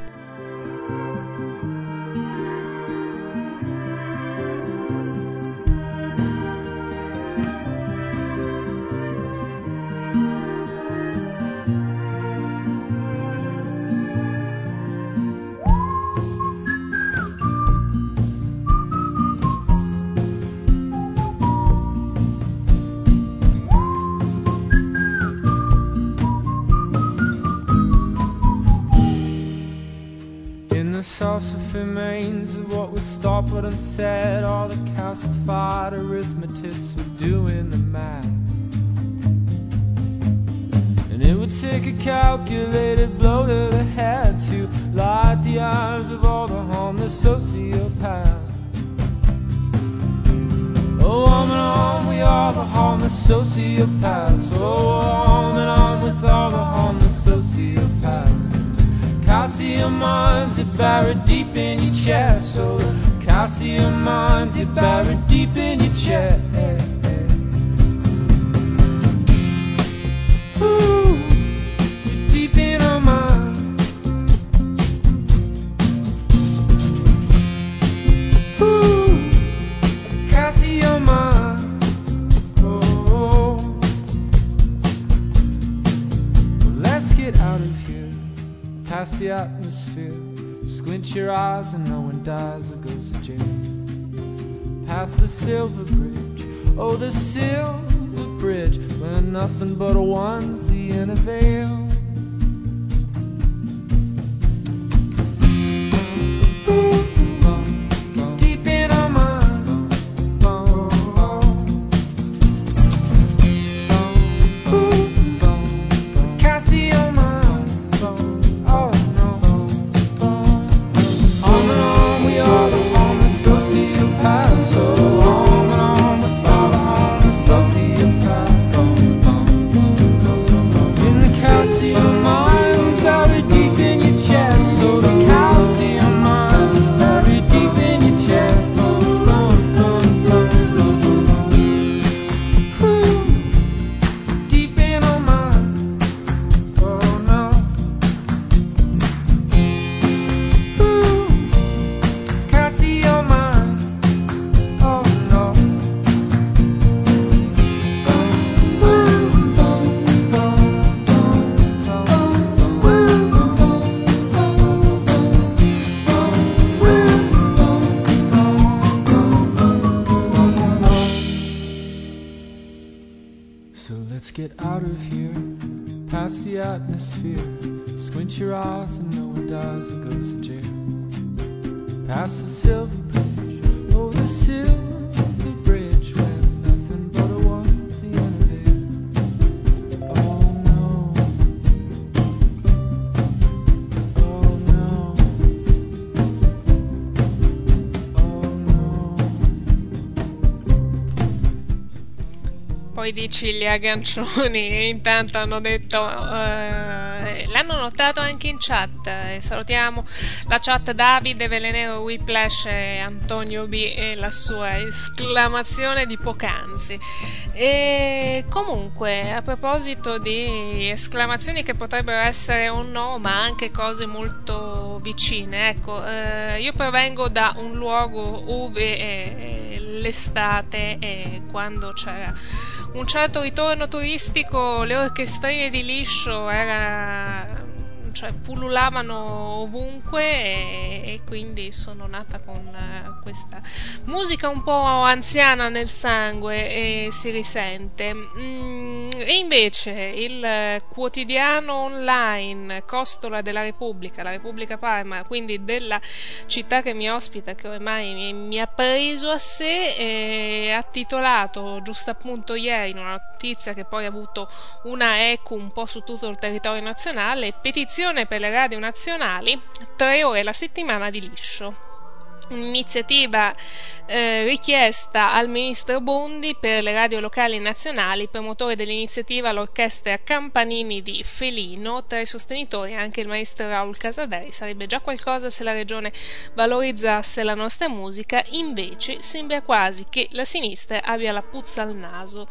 Of remains of what was stopped and said, all the calcified arithmetists were doing the math, and it would take a calculated blow to the head to light the eyes of all the homeless sociopaths. Oh, on and on we are the homeless sociopaths. Oh, on and on with all the homeless sociopaths. Calcium mines are buried deep in your chest. So calcium mines are buried deep in your chest. Ooh, you're deep in our minds. Ooh, calcium mines. Oh, well, let's get out of here. Past the atmosphere, squint your eyes and no one dies or goes to jail. Past the silver bridge, oh the silver bridge, where nothing but a onesie and a veil. Deep in our minds. Calcium mines. Oh no. On and on we are the homeless sociopaths. Oh, on and on with all the homeless sociopaths. In the calcium mines, buried deep in your chest. So the calcium mines, buried deep in your chest. Deep in our minds. Oh no. Calcium mines. Oh no. So let's get out of here, past the atmosphere. Squint your eyes and no one dies or goes to jail. Past the silver bridge, oh the silver bridge, where nothing but a onesie and a veil. Oh no. Oh no. Oh no. Poi dici gli aggancioni e intanto hanno detto l'hanno notato anche in chat. Salutiamo la chat Davide, Velenero, Whiplash e Antonio B e la sua esclamazione di poc'anzi. E comunque, a proposito di esclamazioni che potrebbero essere o no, ma anche cose molto vicine, ecco, io provengo da un luogo dove l'estate, quando c'era un certo ritorno turistico, le orchestrine di liscio pullulavano ovunque e quindi sono nata con questa musica un po' anziana nel sangue e si risente. E invece il quotidiano online Costola della Repubblica, la Repubblica Parma, quindi della città che mi ospita, che ormai mi ha preso a sé, ha titolato giusto appunto ieri, in una notizia che poi ha avuto una eco un po' su tutto il territorio nazionale: petizione per le radio nazionali, 3 ore la settimana di liscio. Un'iniziativa richiesta al ministro Bondi per le radio locali nazionali, promotore dell'iniziativa l'orchestra Campanini di Felino, tra i sostenitori anche il maestro Raul Casadei. Sarebbe già qualcosa se la regione valorizzasse la nostra musica, invece sembra quasi che la sinistra abbia la puzza al naso.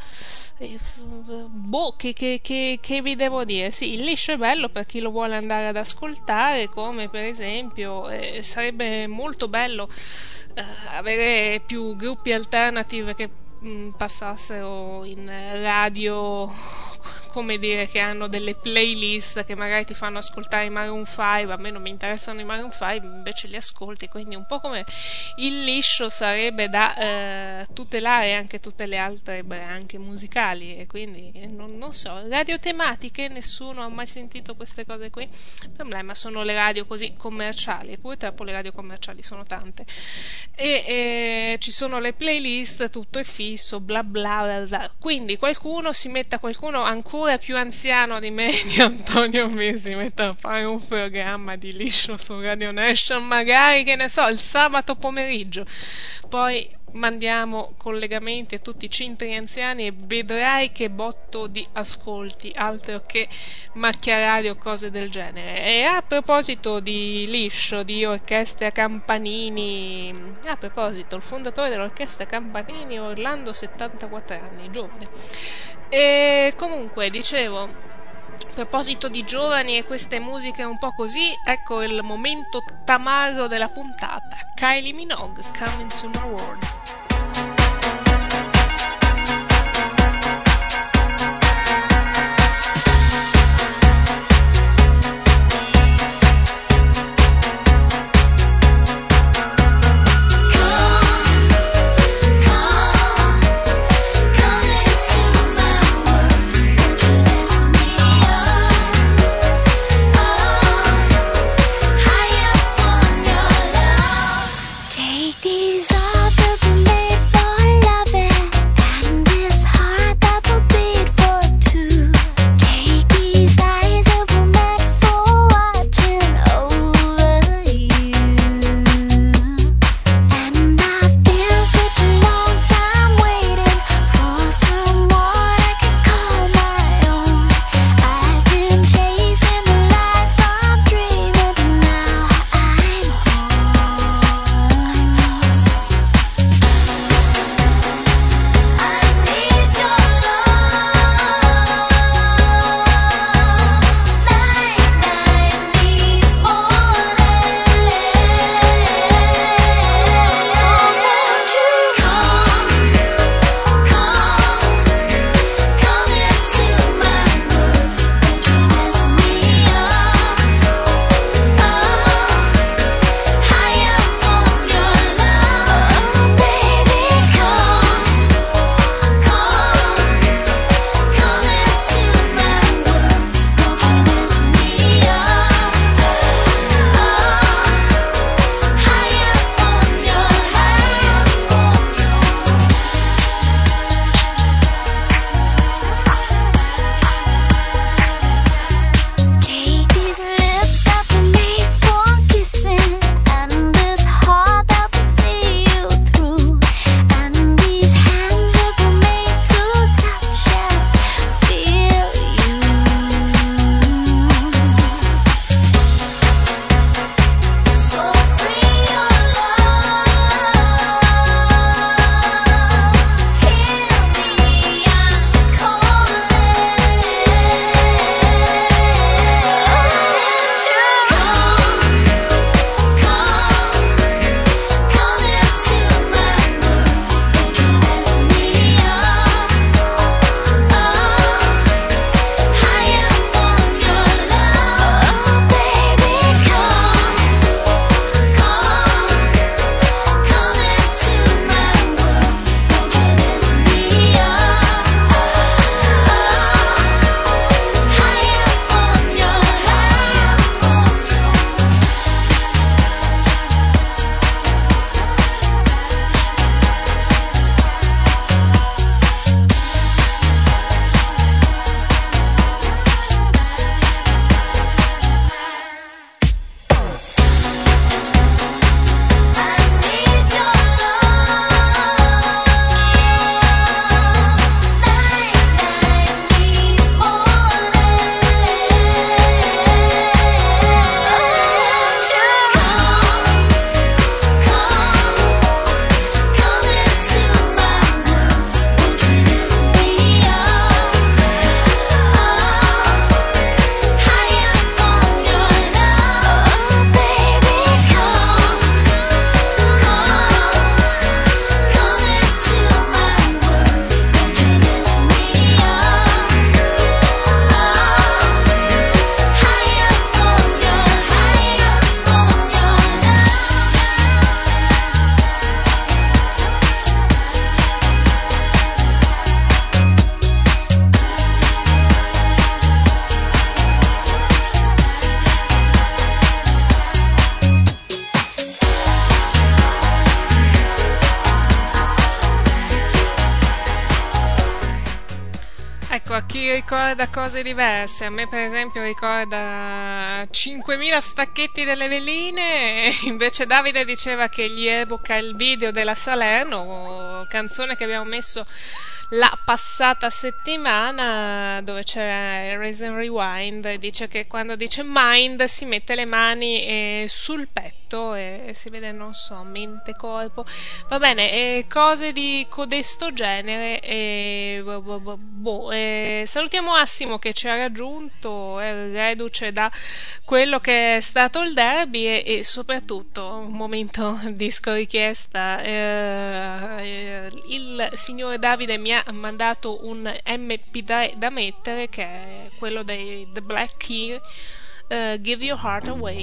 Che vi devo dire? Sì, il liscio è bello per chi lo vuole andare ad ascoltare, come per esempio sarebbe molto bello avere più gruppi alternative che passassero in radio, come dire, che hanno delle playlist che magari ti fanno ascoltare i Maroon 5. A me non mi interessano i Maroon 5, invece li ascolti, quindi un po' come il liscio sarebbe da tutelare anche tutte le altre branche musicali, e quindi non so, radio tematiche, nessuno ha mai sentito queste cose qui. Il problema sono le radio così commerciali, e purtroppo le radio commerciali sono tante e ci sono le playlist, tutto è fisso, bla bla bla bla. Quindi qualcuno ancora più anziano di me, di Antonio B, si mette a fare un programma di liscio su Radio Nation, magari, che ne so, il sabato pomeriggio, poi mandiamo collegamenti a tutti i centri anziani e vedrai che botto di ascolti, altro che macchia radio o cose del genere. E a proposito di liscio, di orchestra Campanini, a proposito, il fondatore dell'orchestra Campanini, Orlando, 74 anni, giovane. E comunque, dicevo, a proposito di giovani e queste musiche un po' così, ecco il momento tamarro della puntata. Kylie Minogue, Come Into My World. Take these off of me. chi ricorda cose diverse. A me per esempio ricorda 5.000 stacchetti delle veline, e invece Davide diceva che gli evoca il video della Salerno, canzone che abbiamo messo la passata settimana, dove c'era Erase and Rewind, e dice che quando dice mind si mette le mani sul petto e si vede, non so, mente, corpo, va bene, cose di codesto genere. Salutiamo Assimo che ci ha raggiunto, reduce da quello che è stato il derby, e soprattutto un momento disco richiesta. Il signore Davide mi ha mandato un MP3 da mettere, che è quello dei The Black Keys, Give Your Heart Away.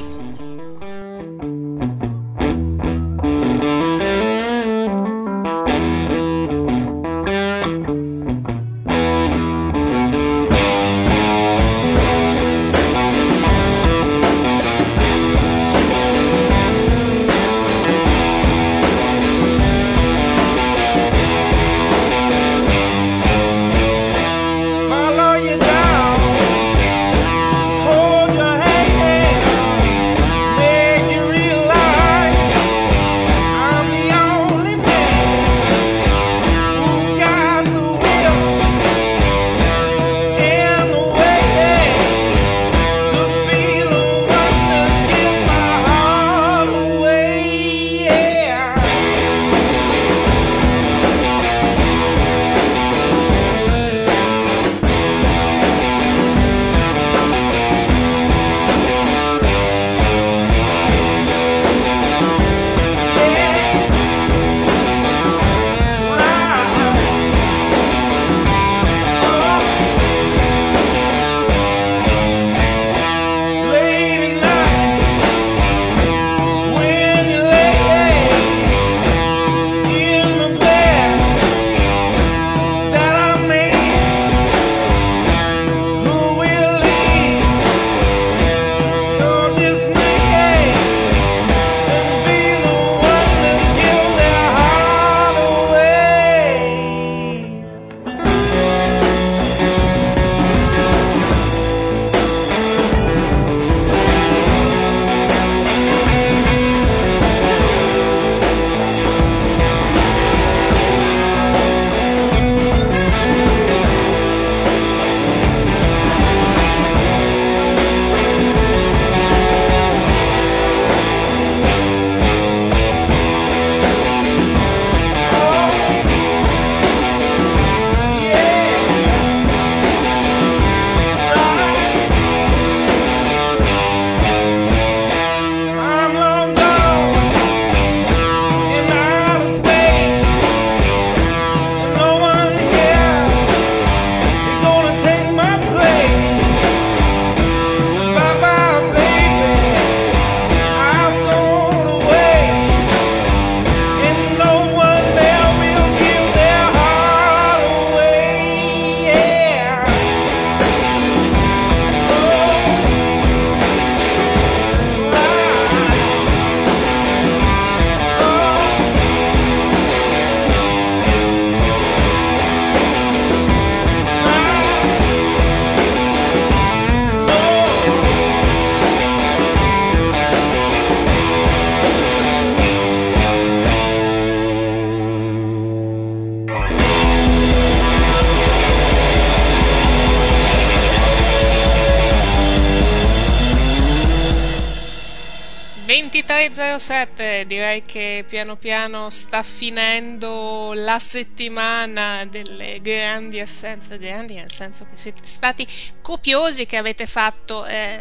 Direi che piano piano sta finendo la settimana delle grandi assenze, grandi nel senso che siete stati copiosi, che avete fatto,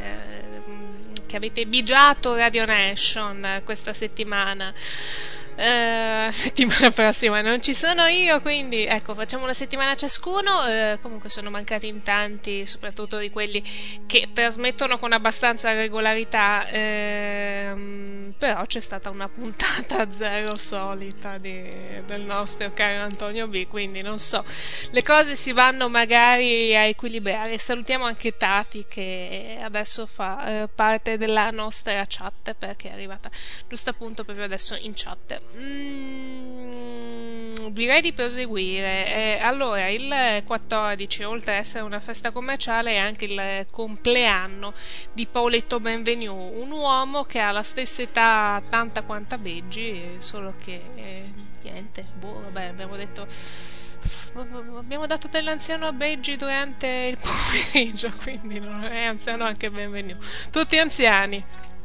che avete bigiato Radio Nation questa settimana. Settimana prossima non ci sono io, quindi ecco, facciamo una settimana ciascuno. Comunque sono mancati in tanti, soprattutto di quelli che trasmettono con abbastanza regolarità, però c'è stata una puntata zero solita del nostro caro Antonio B, quindi non so, le cose si vanno magari a equilibrare. Salutiamo anche Tati, che adesso fa parte della nostra chat, perché è arrivata giusto appunto proprio adesso in chat. direi di proseguire. Allora, il 14, oltre a essere una festa commerciale, è anche il compleanno di Pauletto Benvenu, un uomo che ha la stessa età tanta quanta Beggi, solo che niente, vabbè, abbiamo dato dell'anziano a Beggi durante il pomeriggio, quindi non è anziano anche Benvenu, tutti anziani.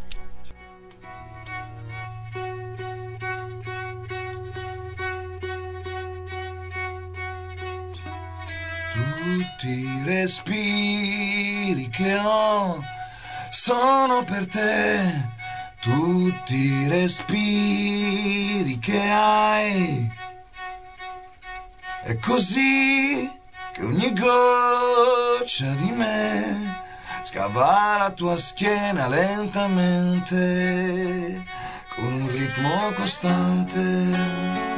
Tutti i respiri che ho sono per te, tutti i respiri che hai. È così che ogni goccia di me scava la tua schiena lentamente, con un ritmo costante.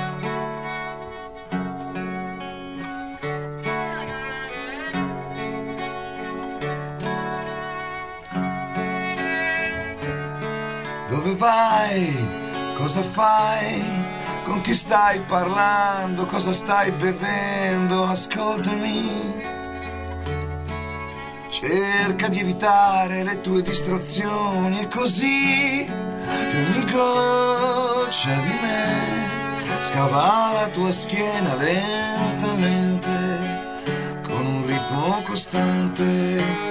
Dove vai? Cosa fai? Con chi stai parlando? Cosa stai bevendo? Ascoltami. Cerca di evitare le tue distrazioni, è così che ogni goccia di me scava la tua schiena lentamente, con un ritmo costante.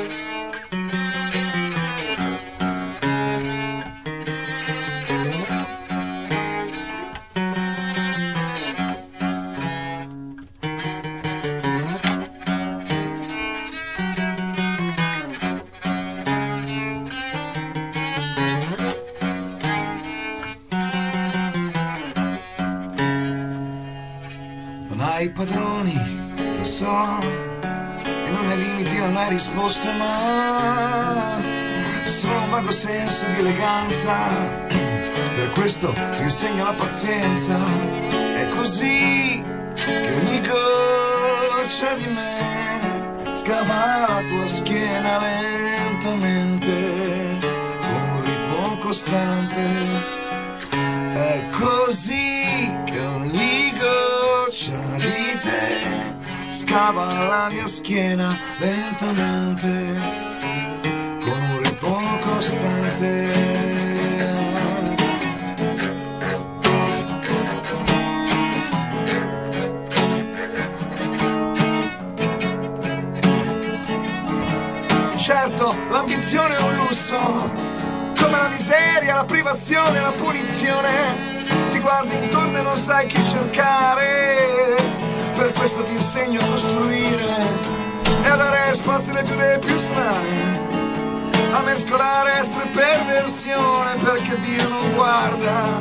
Padroni, lo so, e non hai limiti, non hai risposte, ma solo un vago senso di eleganza, per questo ti insegna la pazienza. È così che ogni goccia di me scava la tua schiena lentamente, con un ritmo costante. È così che ogni goccia di te scava la mia schiena lentamente, con un ritmo costante. Certo, l'ambizione è un lusso, come la miseria, la privazione, la punizione. Ti guardi intorno e non sai chi cercare, per questo ti insegno a costruire e a dare spazio alle tue idee più strane, a mescolare estro e perversione, perché Dio non guarda,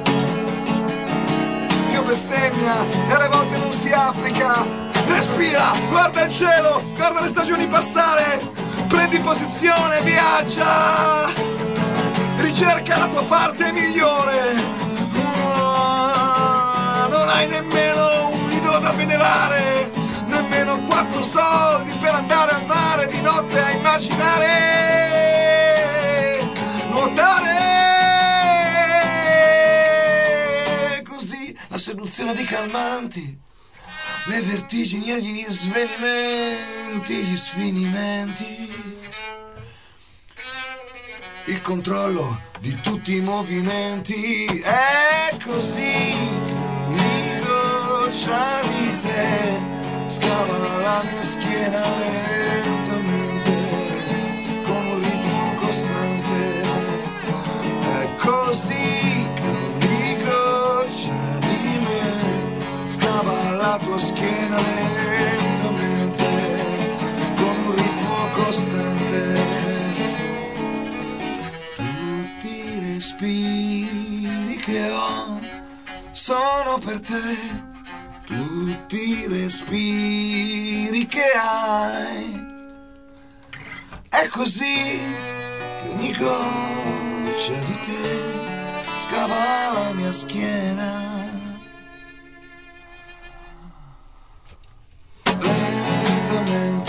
Dio bestemmia e alle volte non si applica. Respira, guarda il cielo, guarda le stagioni passare, prendi posizione, viaggia, ricerca la tua parte migliore. Non hai nemmeno un nido da venerare, nemmeno 4 soldi per andare al mare di notte a immaginare, nuotare. Così la seduzione dei calmanti, le vertigini e gli svenimenti, gli sfinimenti, il controllo di tutti i movimenti. È così mi goccia di te scava la mia schiena lentamente, con un ritmo costante. È così che ogni goccia di me scava la tua schiena lentamente, con un ritmo costante. Respiri che ho sono per te, tutti i respiri che hai. È così che ogni goccia di te scava la mia schiena lentamente.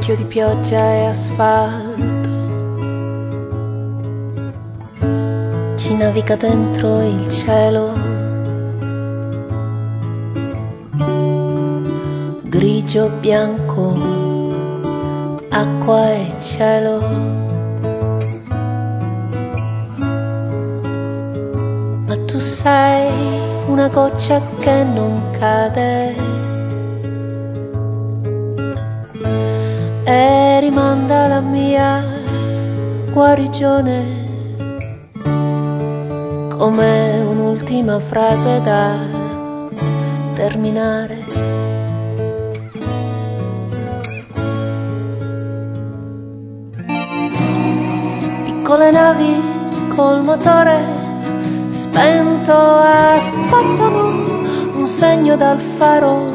Specchio di pioggia e asfalto, ci naviga dentro il cielo, grigio, bianco, acqua e cielo. Ma tu sei una goccia che non cade e rimanda la mia guarigione come un'ultima frase da terminare. Piccole navi col motore spento aspettano un segno dal faro.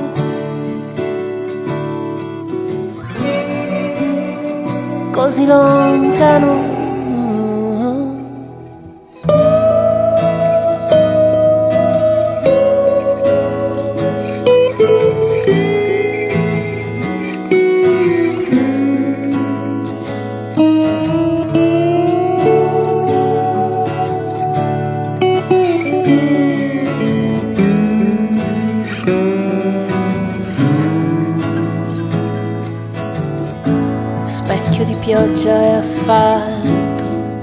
Così lontano. Pioggia e asfalto,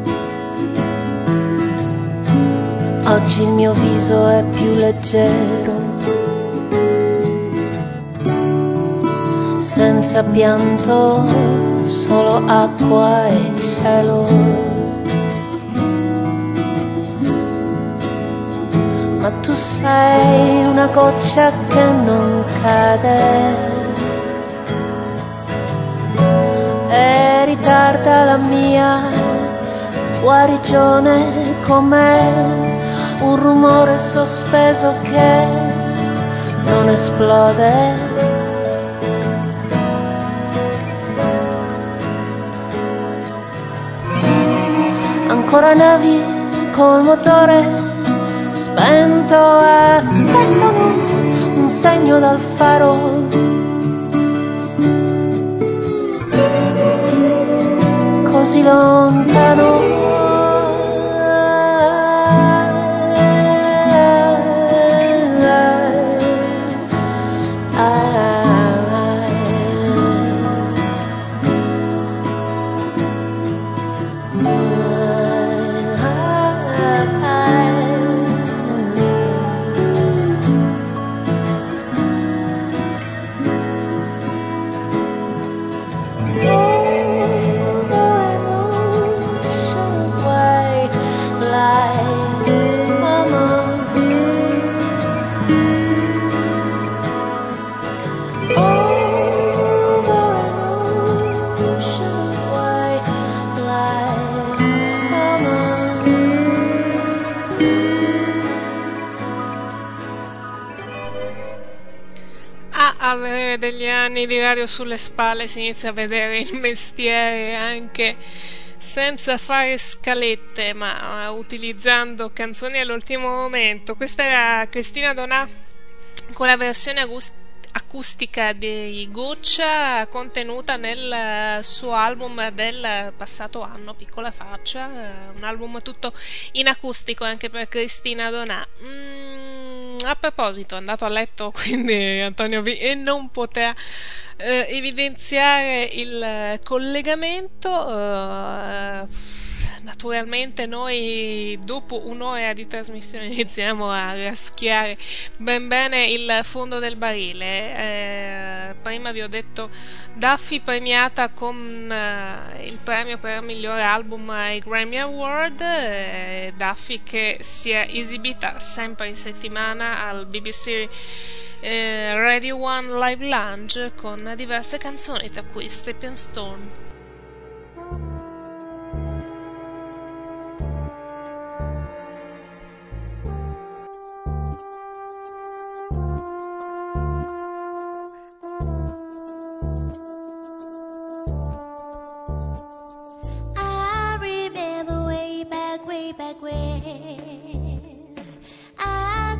oggi il mio viso è più leggero, senza pianto, solo acqua e cielo. Ma tu sei una goccia che non cade e ritarda la mia guarigione come un rumore sospeso che non esplode. Ancora navi col motore spento aspettano un segno dal faro. Così lontano. Avere degli anni di radio sulle spalle si inizia a vedere il mestiere anche senza fare scalette, ma utilizzando canzoni all'ultimo momento. Questa era Cristina Donà con la versione acustica di Goccia, contenuta nel suo album del passato anno, Piccola Faccia, un album tutto in acustico anche per Cristina Donà. A proposito, è andato a letto quindi Antonio V e non potrà evidenziare il collegamento. Naturalmente noi dopo un'ora di trasmissione iniziamo a raschiare ben bene il fondo del barile. Prima vi ho detto Duffy premiata con il premio per miglior album ai Grammy Award, Duffy che si è esibita sempre in settimana al BBC Radio 1 Live Lounge con diverse canzoni, tra cui Stepping Stone.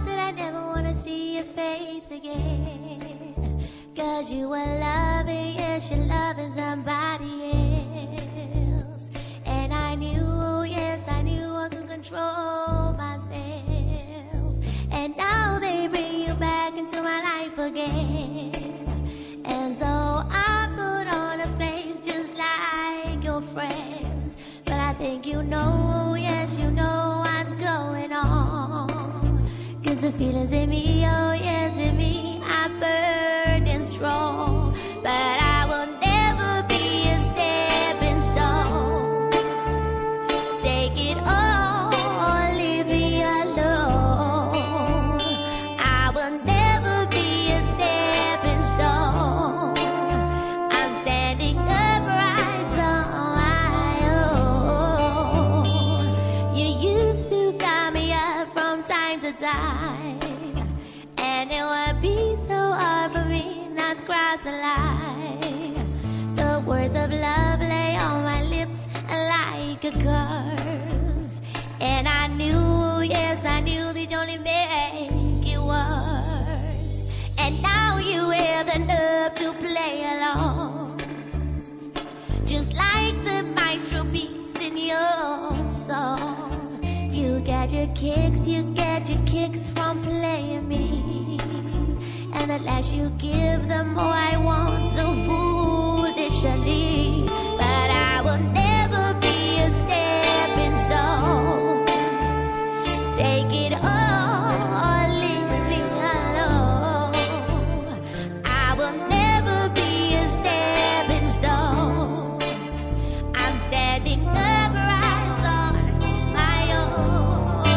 Face again, 'cause you were loving it. yes, you're loving somebody else. And I knew, yes, I knew I could control myself. And now they bring you back into my life again. And so I put on a face just like your friends. But I think you know, yes, you know what's going on. 'Cause the feelings in me, oh yes, in me, I burning strong. But I will never be a stepping stone. Take it all or leave me alone. I will never be a stepping stone. I'm standing upright on my own. You used to call me up from time to time, and it would be so hard for me not to cross the line. The words of love lay on my lips like a curse, and I knew, yes, I knew they'd only make it worse. And now you have the nerve to play along, just like the maestro beats in your song. You get your kicks from playing me, and the less you give, the more I want so foolishly. But I will never be a stepping stone. Take it all or leave me alone. I will never be a stepping stone. I'm standing upright on my own.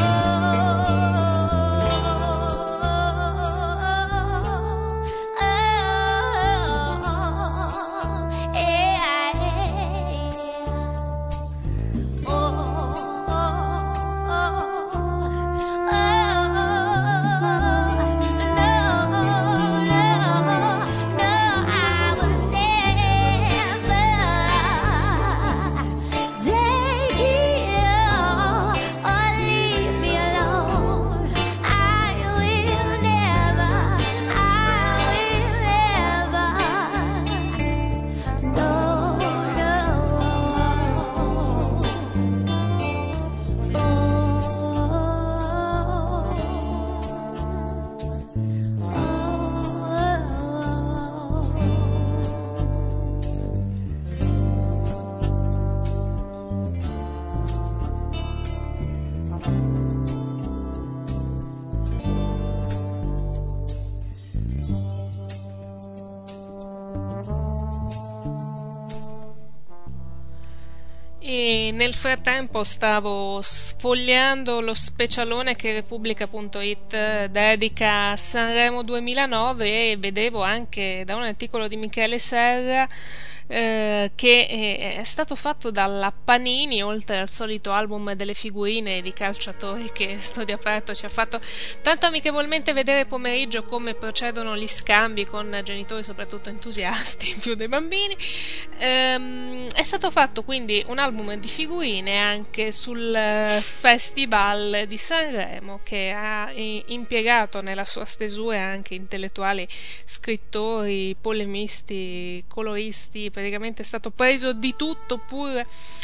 E nel frattempo stavo sfogliando lo specialone che Repubblica.it dedica a Sanremo 2009 e vedevo anche da un articolo di Michele Serra che è stato fatto dalla Panini, oltre al solito album delle figurine di calciatori che Studio Aperto ci ha fatto tanto amichevolmente vedere pomeriggio come procedono gli scambi con genitori soprattutto entusiasti più dei bambini. È stato fatto quindi un album di figurine anche sul Festival di Sanremo, che ha impiegato nella sua stesura anche intellettuali, scrittori, polemisti, coloristi. Praticamente è stato preso di tutto pur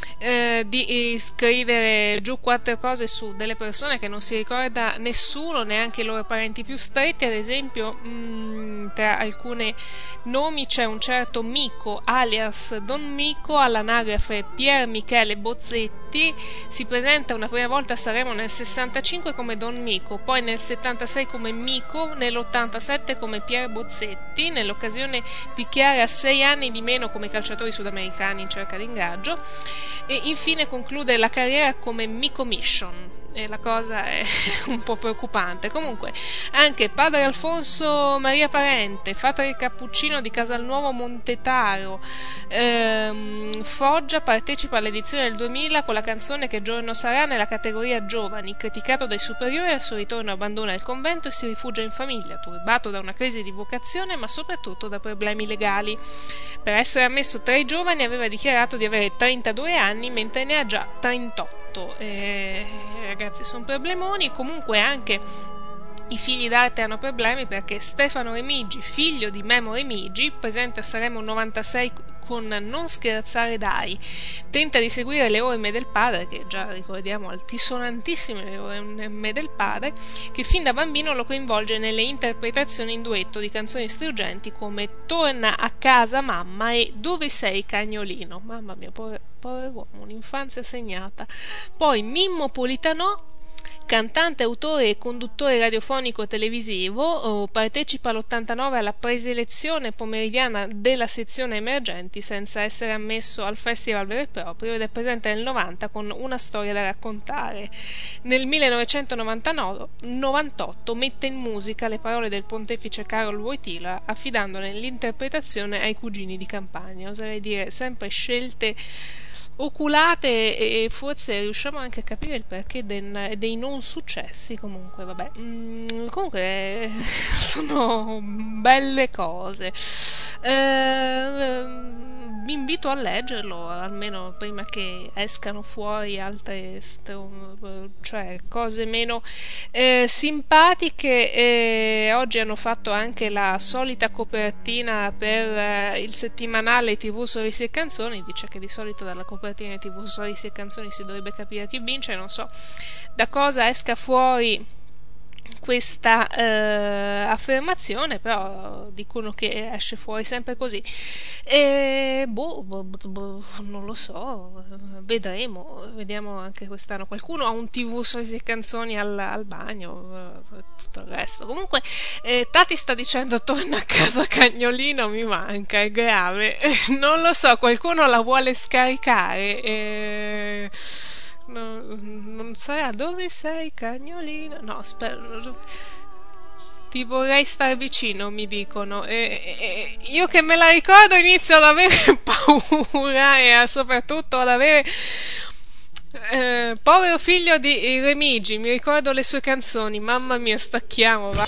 di scrivere giù 4 cose su delle persone che non si ricorda nessuno, neanche i loro parenti più stretti. Ad esempio, tra alcuni nomi c'è un certo Mico, alias Don Mico, all'anagrafe Pier Michele Bozzetti. Si presenta una prima volta a Sanremo nel 65 come Don Mico, poi nel 76 come Mico, nell'87 come Pier Bozzetti. Nell'occasione dichiara 6 anni di meno come calciatori sudamericani in cerca di ingaggio e infine conclude la carriera come Mico Mission. E la cosa è un po' preoccupante. Comunque anche padre Alfonso Maria Parente, frate Cappuccino di Casalnuovo Montetaro, Foggia partecipa all'edizione del 2000 con la canzone Che giorno sarà nella categoria giovani. Criticato dai superiori, al suo ritorno abbandona il convento e si rifugia in famiglia, turbato da una crisi di vocazione ma soprattutto da problemi legali. Per essere ammesso tra i giovani aveva dichiarato di avere 32 anni mentre ne ha già 38. Ragazzi, sono problemoni. Comunque anche I figli d'arte hanno problemi perché Stefano Remigi, figlio di Memo Remigi, presente a Sanremo 96 con Non scherzare dai, tenta di seguire le orme del padre, che già ricordiamo altisonantissime le orme del padre, che fin da bambino lo coinvolge nelle interpretazioni in duetto di canzoni struggenti come Torna a casa mamma e Dove sei cagnolino. Mamma mia, povero uomo, un'infanzia segnata. Poi Mimmo Politano, cantante, autore e conduttore radiofonico televisivo, partecipa all'89 alla preselezione pomeridiana della sezione emergenti senza essere ammesso al festival vero e proprio ed è presente nel 90 con Una storia da raccontare. Nel 1998 mette in musica le parole del pontefice Karol Wojtyla affidandone l'interpretazione ai cugini di campagna. Oserei dire sempre scelte oculate e forse riusciamo anche a capire il perché dei non successi. Comunque vabbè, comunque sono belle cose. Vi invito a leggerlo almeno prima che escano fuori altre cioè cose meno simpatiche. Oggi hanno fatto anche la solita copertina per il settimanale TV Sorrisi e Canzoni. Dice che di solito dalla copertina TV Sorrisi e Canzoni si dovrebbe capire chi vince. Non so da cosa esca fuori questa affermazione, però dicono che esce fuori sempre così e non lo so, vediamo anche quest'anno. Qualcuno ha un TV Sorrisi e Canzoni al bagno, tutto il resto. Comunque Tati sta dicendo torna a casa cagnolino, mi manca, è grave. Non lo so, qualcuno la vuole scaricare. No, non sarà Dove sei cagnolino? No, spero. Ti vorrei stare vicino, mi dicono. Io che me la ricordo inizio ad avere paura e soprattutto ad avere povero figlio di Remigi, mi ricordo le sue canzoni. Mamma mia, stacchiamo, va.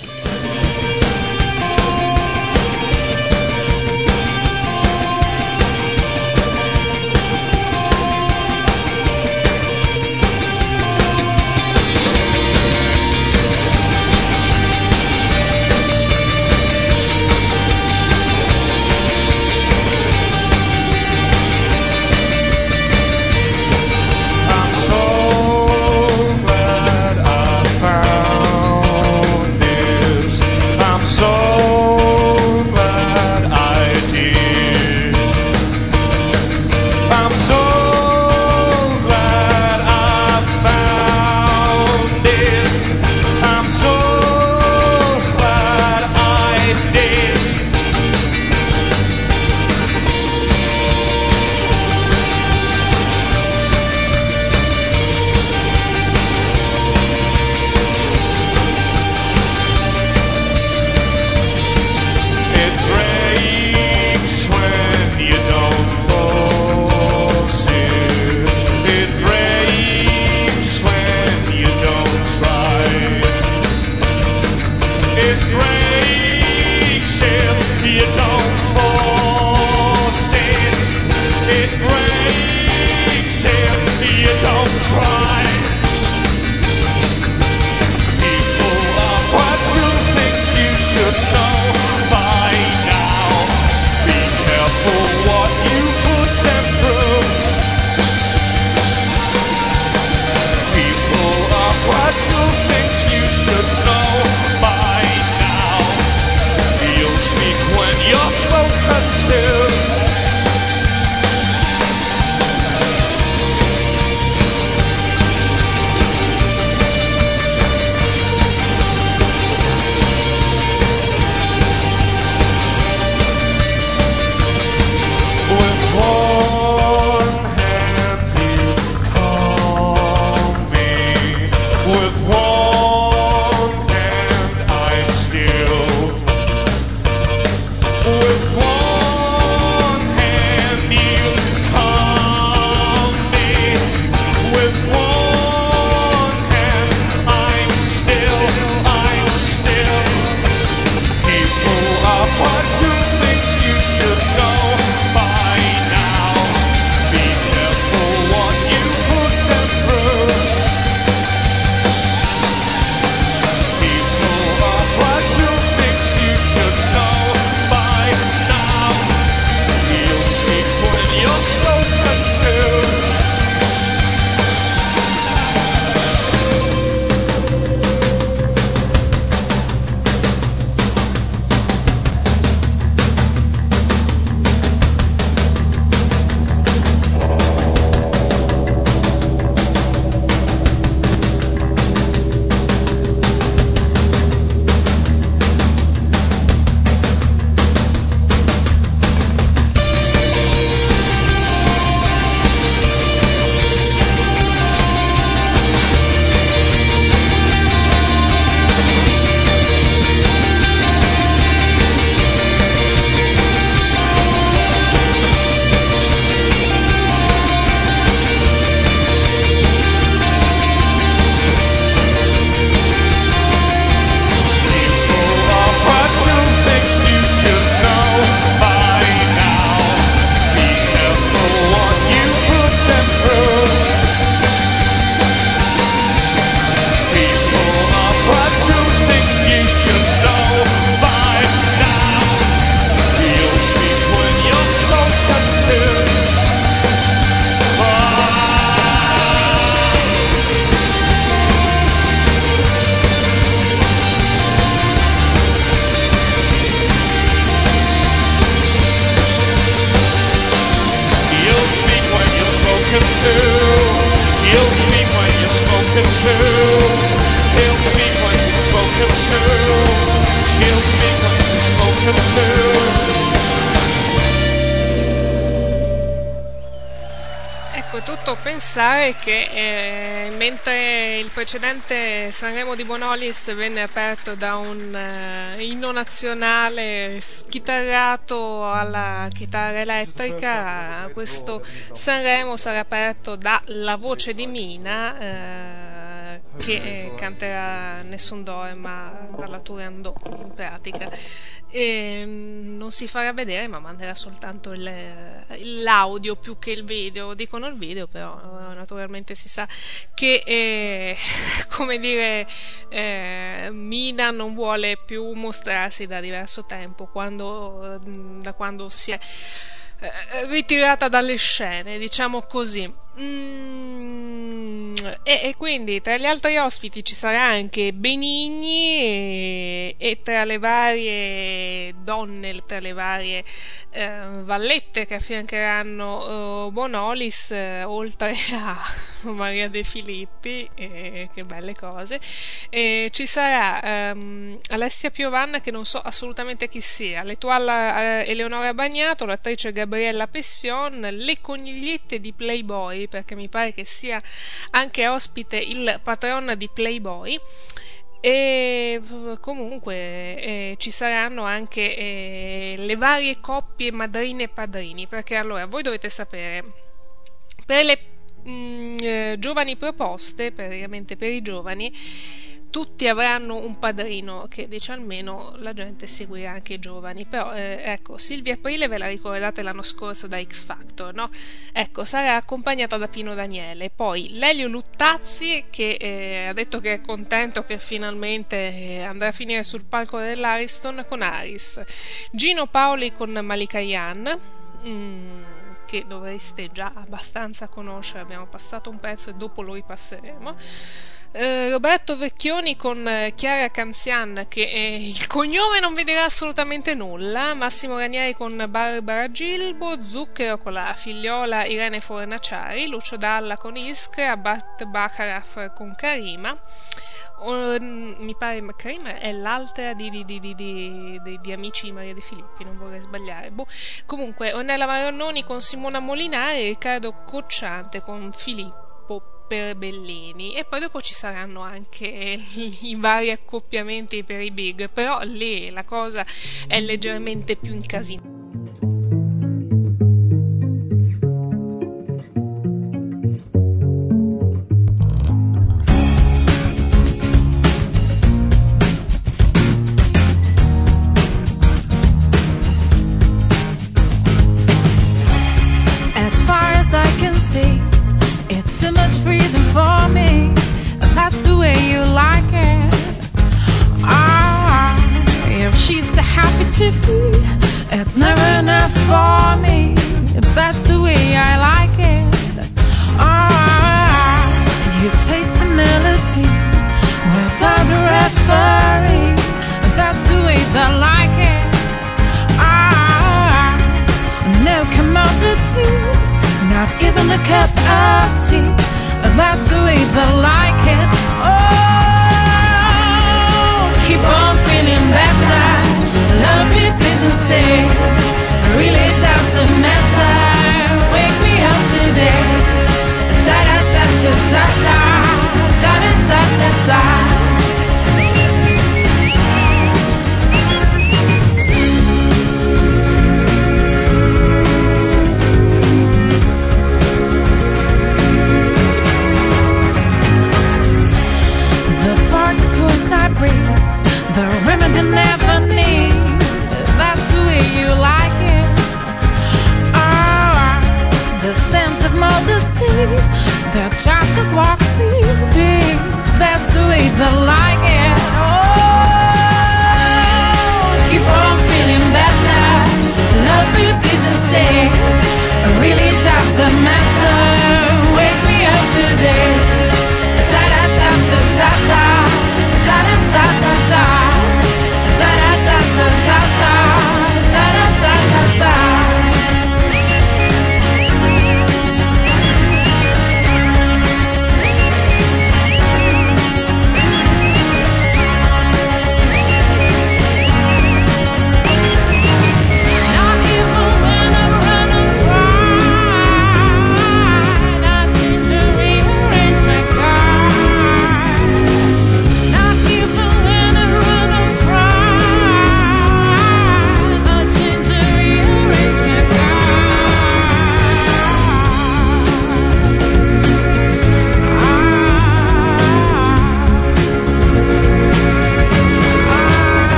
Found innanzitutto pensare che mentre il precedente Sanremo di Bonolis venne aperto da un inno nazionale chitarrato alla chitarra elettrica, questo Sanremo sarà aperto dalla voce di Mina, che canterà Nessun Dorma dalla Turandot in pratica. E non si farà vedere, ma manderà soltanto l'audio più che il video. Dicono il video, però naturalmente si sa che come dire, Mina non vuole più mostrarsi da diverso tempo, da quando si è ritirata dalle scene, diciamo così. E quindi tra gli altri ospiti ci sarà anche Benigni e tra le varie donne, tra le varie vallette che affiancheranno Bonolis, oltre a Maria De Filippi, che belle cose, ci sarà Alessia Piovanna, che non so assolutamente chi sia, l'Etoile Eleonora Bagnato, l'attrice Gabriella Pession, le conigliette di Playboy, perché mi pare che sia anche ospite il patron di Playboy. E comunque ci saranno anche le varie coppie madrine e padrini, perché allora voi dovete sapere, per le giovani proposte, praticamente per i giovani, tutti avranno un padrino che dice almeno la gente seguirà anche i giovani, però ecco, Silvia Aprile ve la ricordate l'anno scorso da X Factor, no? Ecco, sarà accompagnata da Pino Daniele, poi Lelio Luttazzi, che ha detto che è contento che finalmente andrà a finire sul palco dell'Ariston con Aris, Gino Paoli con Malika Yan, che dovreste già abbastanza conoscere, abbiamo passato un pezzo e dopo lo ripasseremo. Roberto Vecchioni con Chiara Canzian, che il cognome non vi dirà assolutamente nulla, Massimo Ranieri con Barbara Gilbo, Zucchero con la figliola Irene Fornaciari, Lucio Dalla con Iskra, Abbat Bacharaf con Karima. Mi pare Karima è l'altra di Amici di Maria De Filippi, non vorrei sbagliare. Comunque Ornella Maronnoni con Simona Molinari, Riccardo Cocciante con Filippo Bellini, e poi dopo ci saranno anche i vari accoppiamenti per i big, però lì la cosa è leggermente più incasinata. It's never enough for me, if that's the way I like it. You taste the melody without a referee, if that's the way that I like it. No commodities, not even a cup of tea, if that's the way that I like it. Keep on feeling better. Love it isn't safe, really doesn't matter. Wake me up today. Da da da da da da da da da da.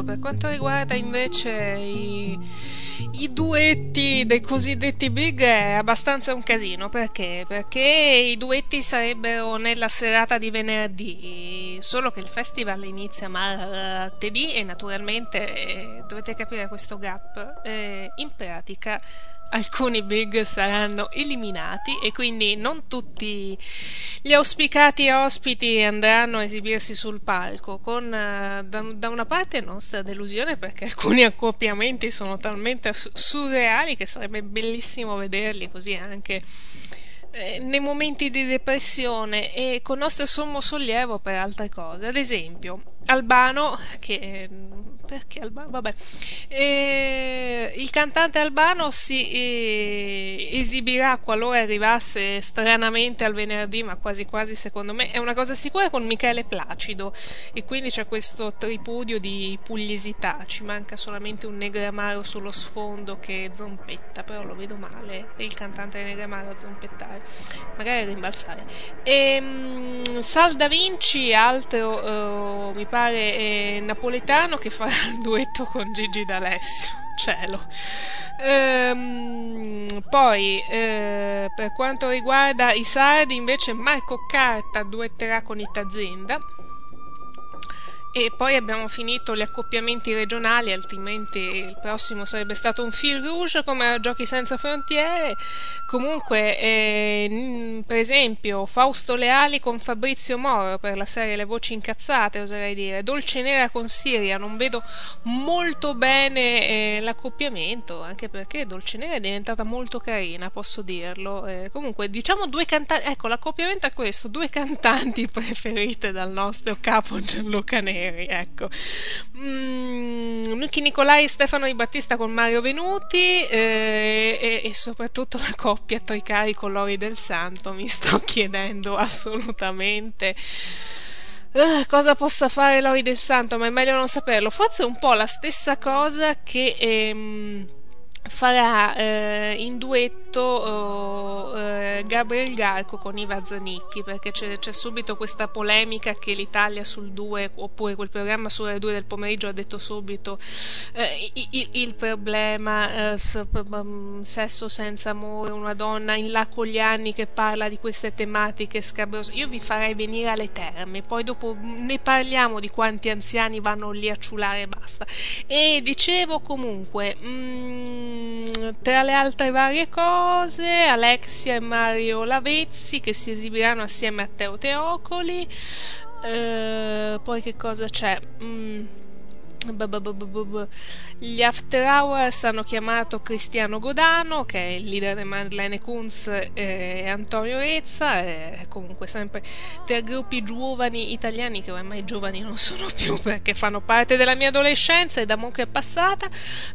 Per quanto riguarda invece i duetti dei cosiddetti big è abbastanza un casino. Perché? Perché i duetti sarebbero nella serata di venerdì, solo che il festival inizia martedì e naturalmente dovete capire questo gap. In pratica alcuni big saranno eliminati e quindi non tutti gli auspicati ospiti andranno a esibirsi sul palco, con da una parte nostra delusione, perché alcuni accoppiamenti sono talmente surreali che sarebbe bellissimo vederli così anche nei momenti di depressione, e con nostro sommo sollievo per altre cose. Ad esempio Albano, che perché Albano? Vabbè, il cantante Albano si esibirà, qualora arrivasse stranamente al venerdì, ma quasi quasi secondo me è una cosa sicura, con Michele Placido, e quindi c'è questo tripudio di pugliesità. Ci manca solamente un Negramaro sullo sfondo che zompetta, però lo vedo male il cantante Negramaro a zompettare, magari a rimbalzare. Sal Da Vinci, altro mi pare napoletano, che farà il duetto con Gigi D'Alessio. Cielo. Poi per quanto riguarda i sardi invece Marco Carta duetterà con Itazienda. E poi abbiamo finito gli accoppiamenti regionali, altrimenti il prossimo sarebbe stato un fil rouge come a Giochi Senza Frontiere. Comunque, per esempio, Fausto Leali con Fabrizio Moro per la serie Le Voci Incazzate, oserei dire. Dolce Nera con Siria, non vedo molto bene l'accoppiamento, anche perché Dolce Nera è diventata molto carina, posso dirlo. Comunque, diciamo due cantanti, ecco, l'accoppiamento è questo, due cantanti preferite dal nostro capo Gianluca Neri. Ecco, Nicky Nicolai e Stefano Di Battista con Mario Venuti, e soprattutto la coppia Tricari con Lori del Santo. Mi sto chiedendo assolutamente cosa possa fare Lori del Santo, ma è meglio non saperlo. Forse è un po' la stessa cosa che farà in duetto Gabriel Garco con Iva Zanicchi, perché c'è subito questa polemica che l'Italia sul 2, oppure quel programma su Rai 2 del pomeriggio, ha detto subito il problema sesso senza amore, una donna in là con gli anni che parla di queste tematiche scabrose. Io vi farei venire alle terme, poi dopo ne parliamo di quanti anziani vanno lì a ciulare e basta. E dicevo, comunque, tra le altre varie cose, Alexia e Mario Lavezzi che si esibiranno assieme a Teo Teocoli. Poi che cosa c'è? Gli After Hours hanno chiamato Cristiano Godano, che è il leader di Madeleine Kunz, e Antonio Rezza, comunque sempre tre gruppi giovani italiani, che ormai giovani non sono più perché fanno parte della mia adolescenza e da mo' che è passata,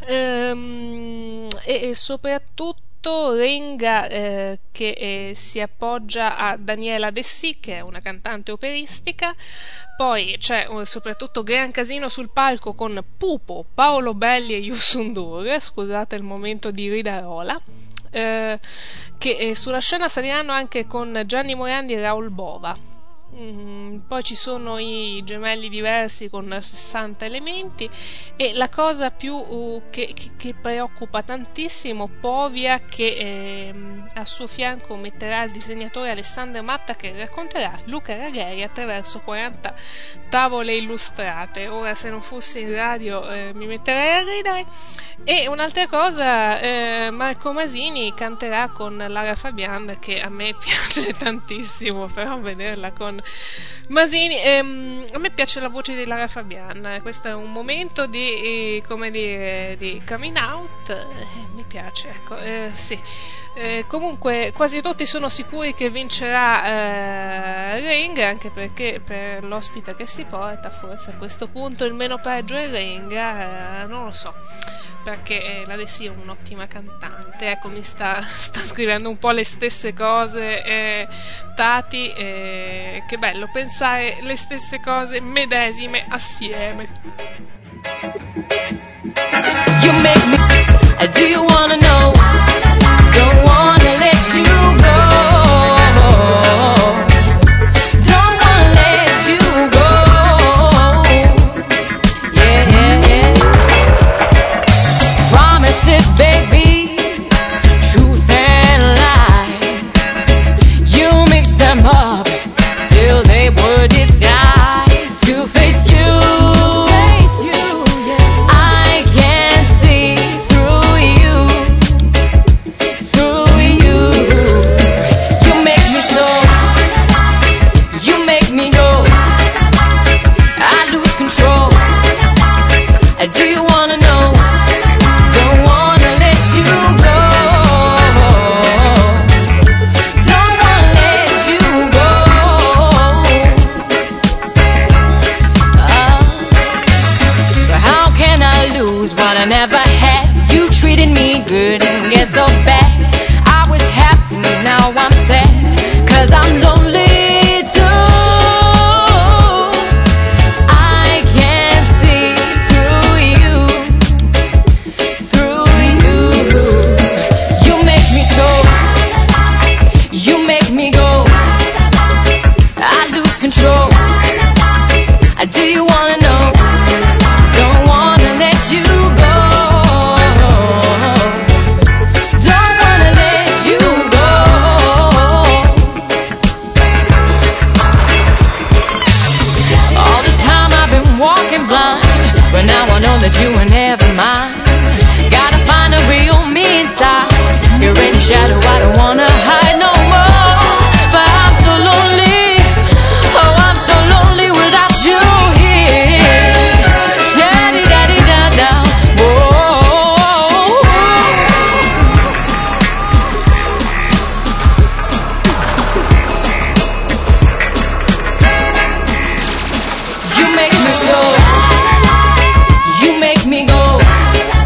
e soprattutto Renga, che si appoggia a Daniela Dessì, che è una cantante operistica. Poi c'è soprattutto gran casino sul palco con Pupo, Paolo Belli e Yusundur, scusate il momento di ridarola, che sulla scena saliranno anche con Gianni Morandi e Raul Bova. Poi ci sono i Gemelli Diversi con 60 elementi, e la cosa più che preoccupa tantissimo, Povia, che a suo fianco metterà il disegnatore Alessandro Matta, che racconterà Luca Ragheri attraverso 40 tavole illustrate. Ora, se non fossi in radio mi metterei a ridere. E un'altra cosa, Marco Masini canterà con Lara Fabian, che a me piace tantissimo, però vederla con Masini, a me piace la voce di Lara Fabian, questo è un momento di, come dire, di coming out, mi piace, ecco, sì. Comunque quasi tutti sono sicuri che vincerà Ring, anche perché per l'ospite che si porta forse a questo punto il meno peggio è Ring, non lo so, perché la Dessì è un'ottima cantante. Ecco, mi sta scrivendo un po' le stesse cose Tati, che bello pensare le stesse cose medesime assieme. You make me, do you wanna know? Don't wanna let you go. Don't wanna let you go. Yeah, yeah, yeah. that you were never mine. Gotta find a real me inside. You're in the shadow, I don't wanna hide no more. But I'm so lonely, oh I'm so lonely without you here. Shadi-da-di-da-da, whoa. You make me go, you make me go.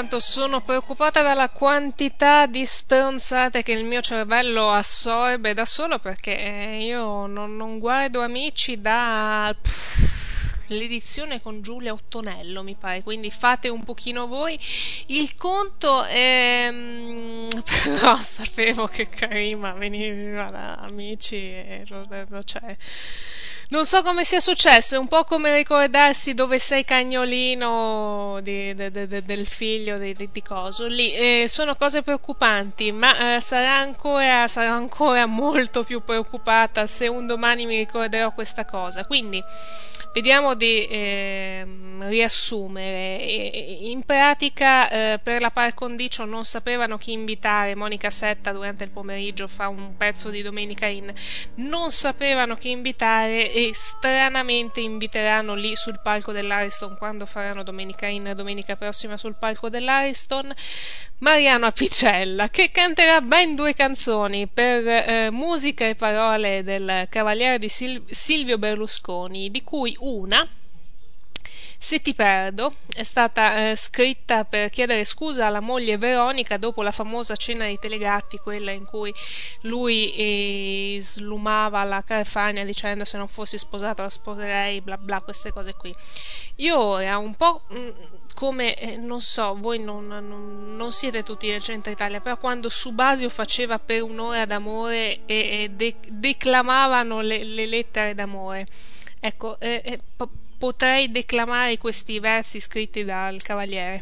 intanto sono preoccupata dalla quantità di stronzate che il mio cervello assorbe da solo, perché io non guardo Amici da l'edizione con Giulia Ottonello, mi pare, quindi fate un pochino voi il conto. Però sapevo che Karima veniva da Amici e cioè, non so come sia successo, è un po' come ricordarsi Dove sei cagnolino del figlio di coso lì. Sono cose preoccupanti, ma sarò ancora molto più preoccupata se un domani mi ricorderò questa cosa. Quindi vediamo di riassumere. In pratica per la par condicio non sapevano chi invitare. Monica Setta durante il pomeriggio fa un pezzo di Domenica In, non sapevano chi invitare e stranamente inviteranno lì sul palco dell'Ariston, quando faranno Domenica In domenica prossima sul palco dell'Ariston, Mariano Apicella, che canterà ben 2 canzoni per musica e parole del cavaliere di Silvio Berlusconi, di cui una, Se ti perdo, è stata scritta per chiedere scusa alla moglie Veronica dopo la famosa cena dei Telegatti, quella in cui lui slumava la Carfagna dicendo: se non fossi sposato la sposerei, bla bla, queste cose qui. Io ora un po' come, non so, voi non siete tutti del centro Italia, però quando Subasio faceva Per un'ora d'amore e declamavano le lettere d'amore, ecco, potrei declamare questi versi scritti dal Cavaliere.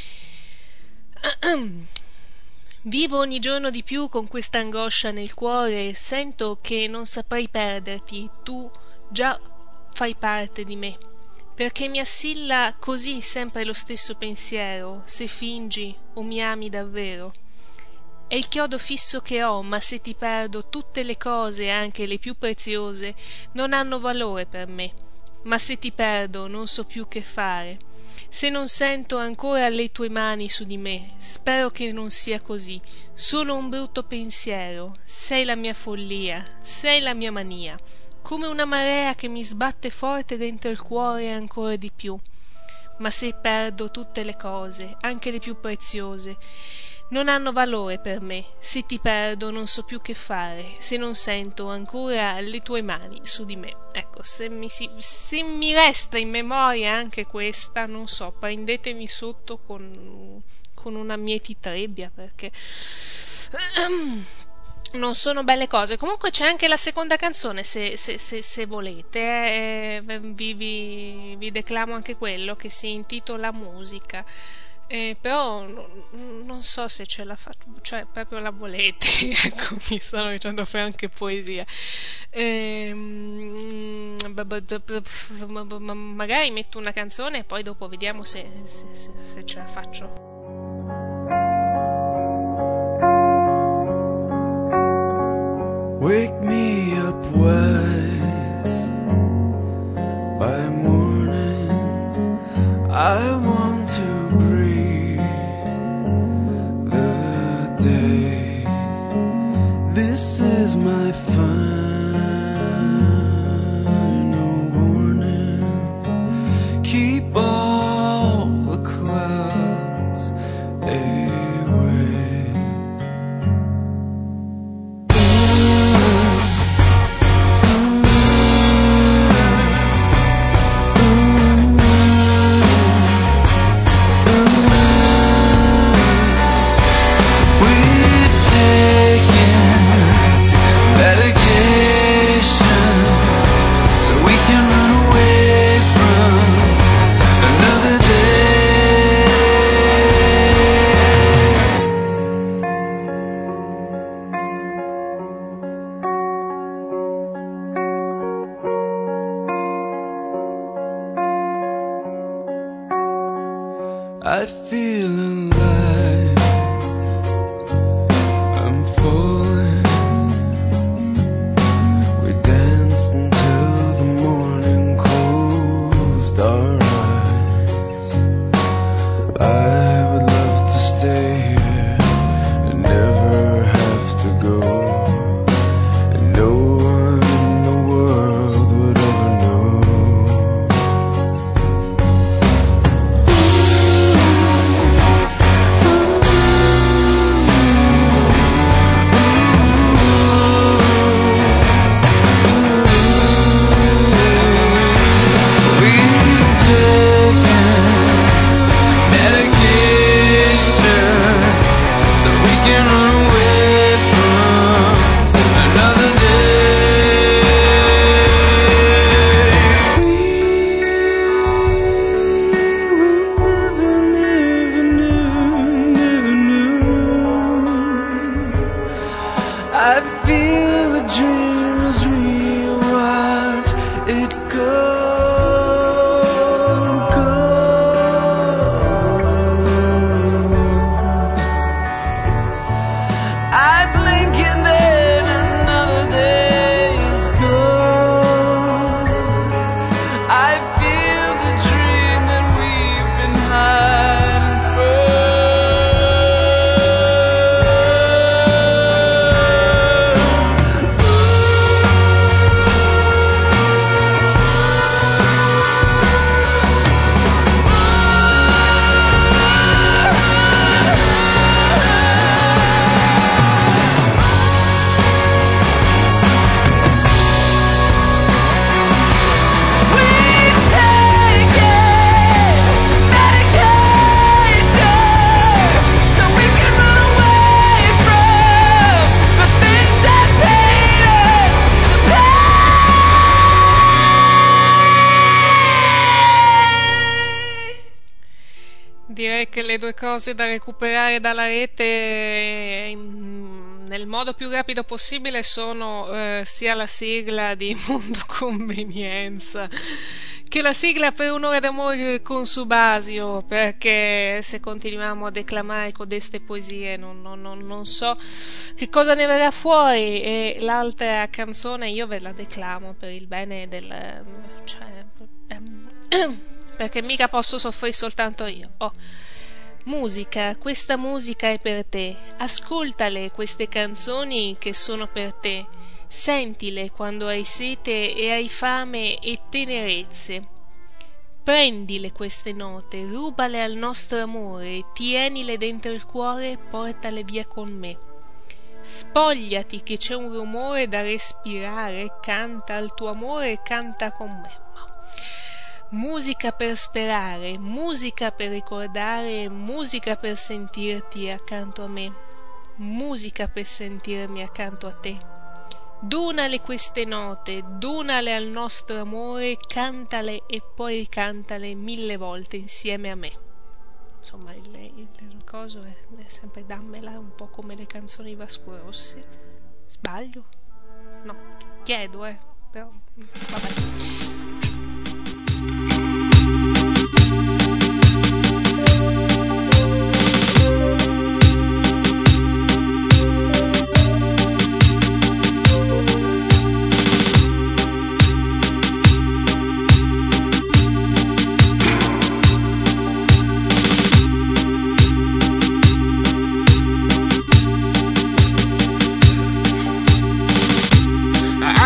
Vivo ogni giorno di più con questa angoscia nel cuore, sento che non saprei perderti, tu già fai parte di me, perché mi assilla così sempre lo stesso pensiero, se fingi o mi ami davvero. È il chiodo fisso che ho, ma se ti perdo tutte le cose, anche le più preziose, non hanno valore per me. Ma se ti perdo non so più che fare, se non sento ancora le tue mani su di me. Spero che non sia così, solo un brutto pensiero. Sei la mia follia, sei la mia mania, come una marea che mi sbatte forte dentro il cuore ancora di più. Ma se perdo tutte le cose, anche le più preziose, non hanno valore per me. Se ti perdo non so più che fare, se non sento ancora le tue mani su di me. Ecco, se mi resta in memoria anche questa, non so, prendetemi sotto con una mietitrebbia, perché non sono belle cose. Comunque c'è anche la seconda canzone, se volete, vi declamo anche quello, che si intitola Musica. Però non so se ce la faccio, cioè proprio la volete. Ecco, mi stanno dicendo fare anche poesia. Magari metto una canzone e poi dopo vediamo se ce la faccio. Wake me up wise by morning, I want to breathe the day. This is my final warning. Keep all the clouds away. I feel alive, I'm falling. We danced until the morning closed our eyes. I would love to stay here and never have to go, and no one in the world would ever know. che le due cose da recuperare dalla rete nel modo più rapido possibile sono sia la sigla di Mondo Convenienza che la sigla per Un'ora d'amore con Subasio, perché se continuiamo a declamare codeste poesie non so che cosa ne verrà fuori. E l'altra canzone io ve la declamo per il bene del perché mica posso soffrire soltanto io. Musica, questa musica è per te, ascoltale queste canzoni che sono per te. Sentile quando hai sete e hai fame e tenerezze. Prendile queste note, rubale al nostro amore, tienile dentro il cuore, portale via con me. Spogliati che c'è un rumore da respirare, canta al tuo amore, canta con me. Musica per sperare, musica per ricordare, musica per sentirti accanto a me, musica per sentirmi accanto a te. Dunale queste note, dunale al nostro amore, cantale e poi ricantale 1000 volte insieme a me. Insomma, il coso è sempre dammela, un po' come le canzoni di Vasco Rossi. Sbaglio? No, chiedo, però vabbè.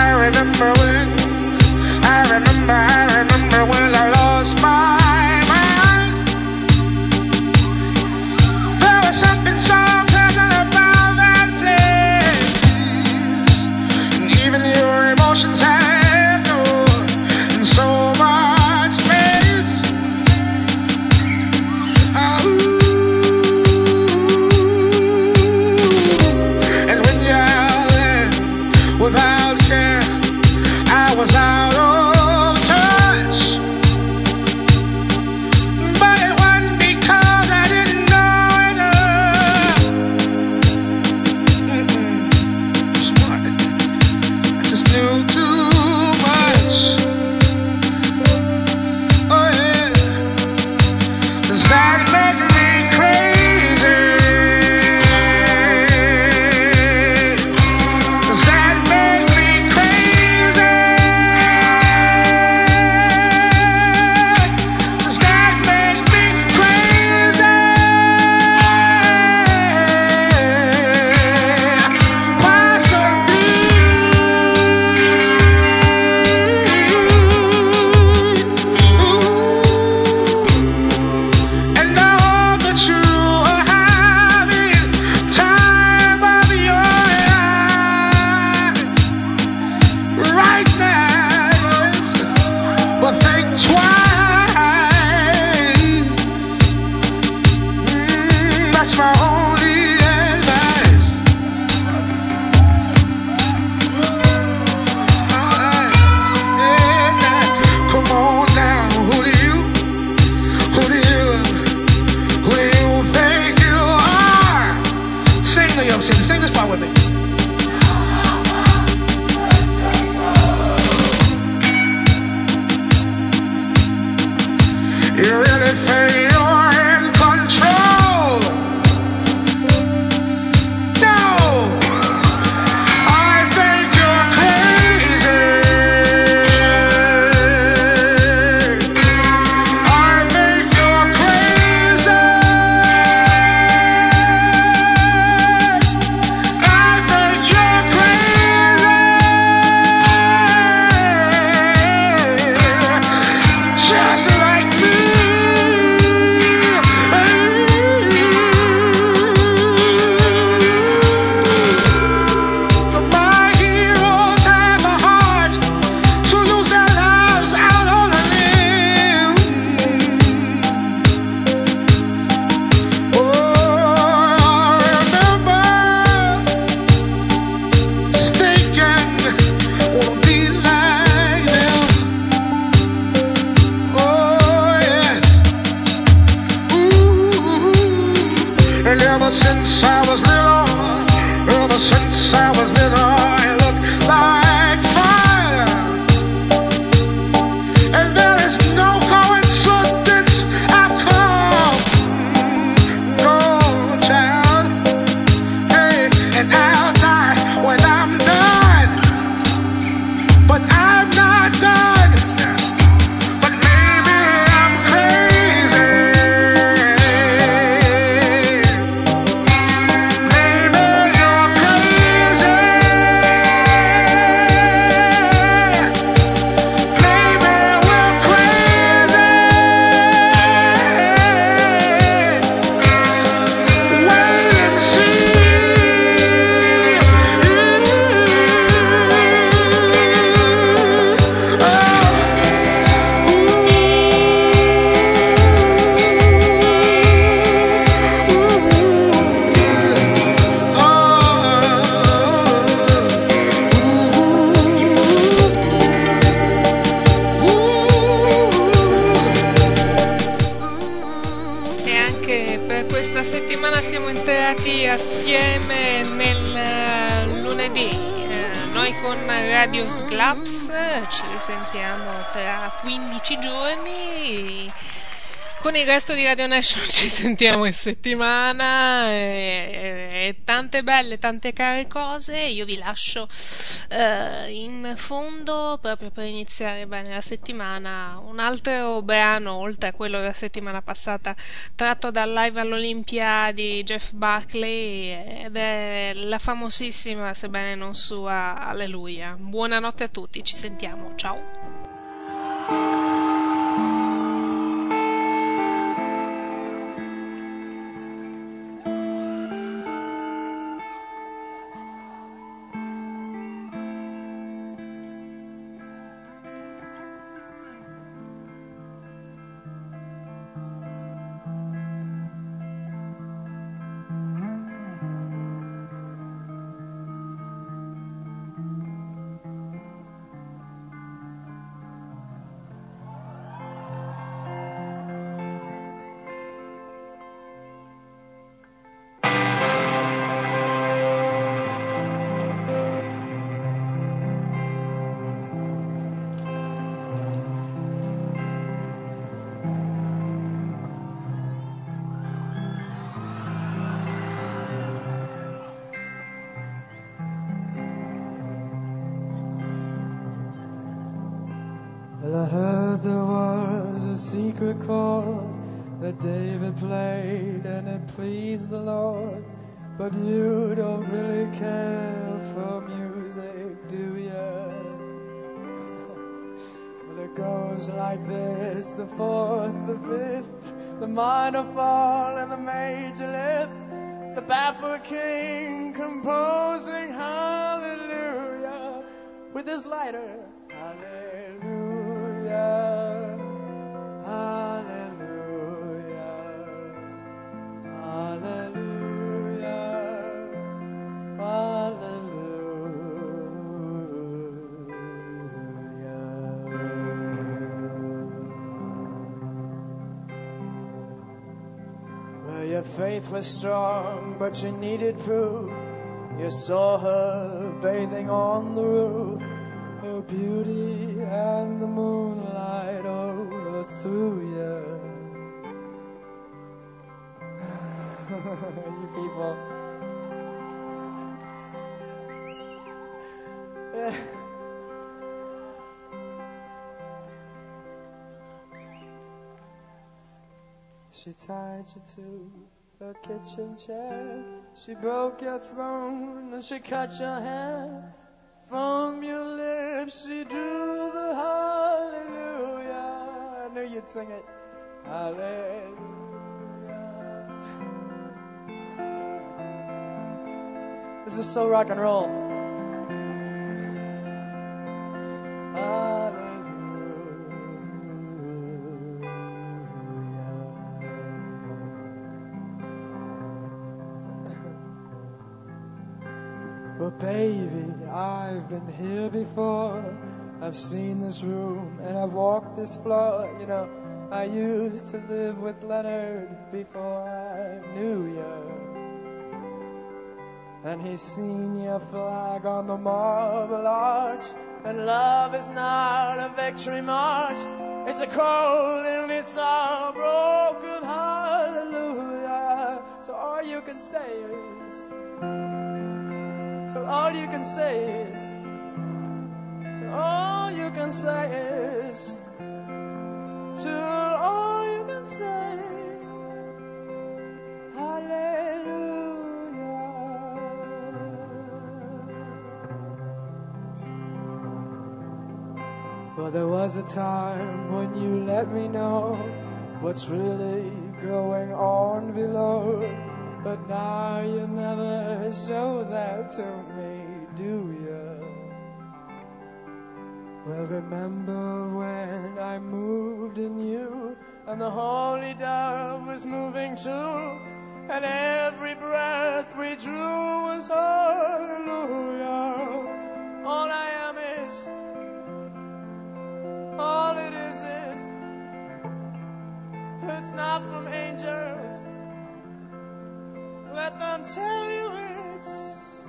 I remember when I lost my mind. I've not done. But maybe I'm crazy. Maybe you're crazy. Maybe we're crazy. Wait and see. E anche per questa settimana siamo entrati assieme nel lunedì. Noi con Radio Sglaps ci risentiamo tra 15 giorni. Con il resto di Radio Nation ci sentiamo in settimana e tante belle, tante care cose. Io vi lascio in fondo, proprio per iniziare bene la settimana, un altro brano, oltre a quello della settimana passata, tratto dal live all'Olimpia di Jeff Buckley, ed è la famosissima, sebbene non sua, Alleluia. Buonanotte a tutti, ci sentiamo, ciao! Well, I heard there was a secret chord that David played and it pleased the Lord. But you don't really care for music, do ya? Well, it goes like this: the fourth, the fifth, the minor fall, and the major lift. The baffled king composing hallelujah with his lighter. Hallelujah, hallelujah, hallelujah, hallelujah. Well, your faith was strong, but you needed proof. You saw her bathing on the roof, her beauty and the moonlight overthrew you. You people. She tied you to a kitchen chair. She broke your throne and she cut your hair. From your lips she drew the hallelujah. I knew you'd sing it. Hallelujah. This is so rock and roll. But baby, I've been here before. I've seen this room and I've walked this floor. You know, I used to live with Leonard before I knew you. And he's seen your flag on the Marble Arch. And love is not a victory march. It's a cold and it's a broken hallelujah. So all you can say is, so all you can say is, so all you can say is, till all you can say, hallelujah. Well, there was a time when you let me know what's really going on below, but now you never show that to me, do you? Well, remember when I moved in you, and the holy dove was moving too, and every breath we drew was hallelujah. All I am is, all it is, it's not from angels. Let them tell you it's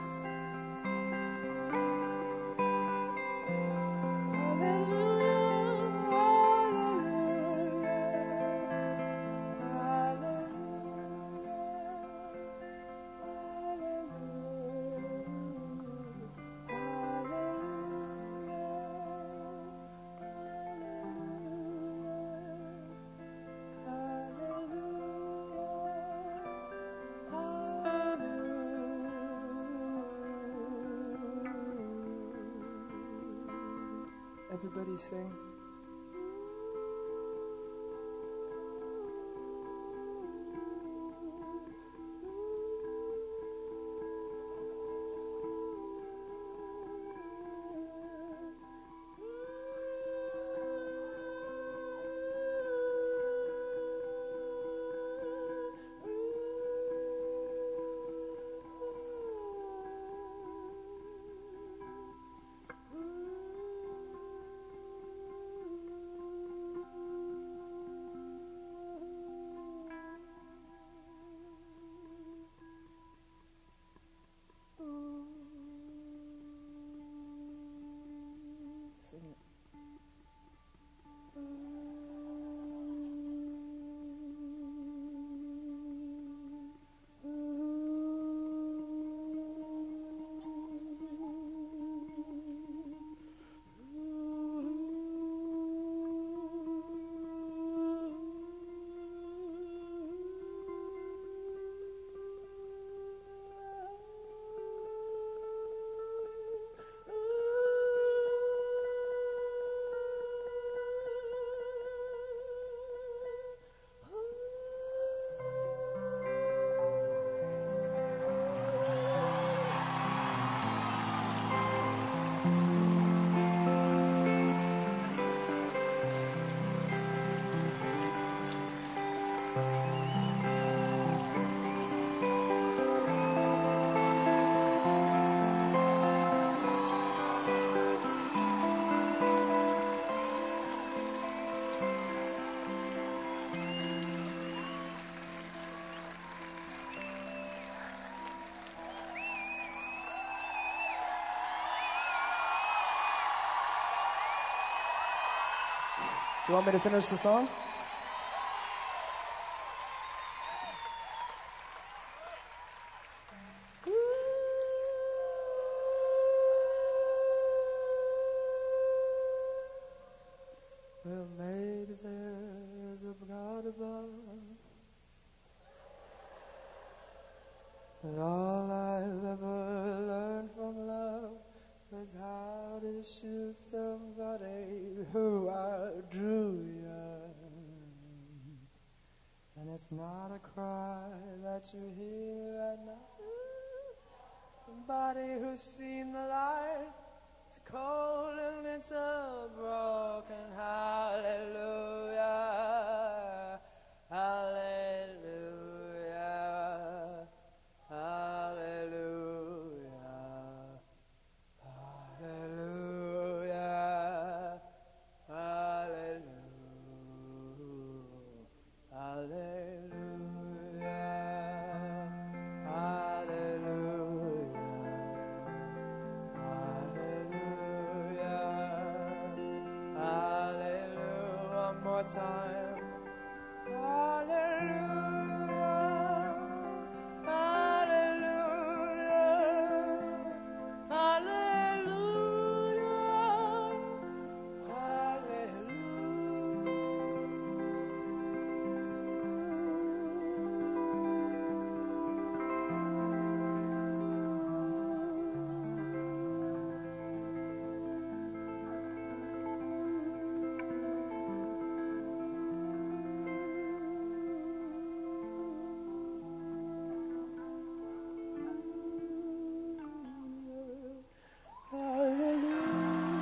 everybody sing. Do you want me to finish the song? Well, maybe there's a God above, but all I've ever learned from love was how to shoot somebody who outdrew you. And it's not a cry that you hear at night. Somebody who's seen the light. It's cold and it's a broken hallelujah. Hallelujah. Hallelujah. Hallelujah. Hallelujah. Hallelujah. Hallelujah. Hallelujah. One more time.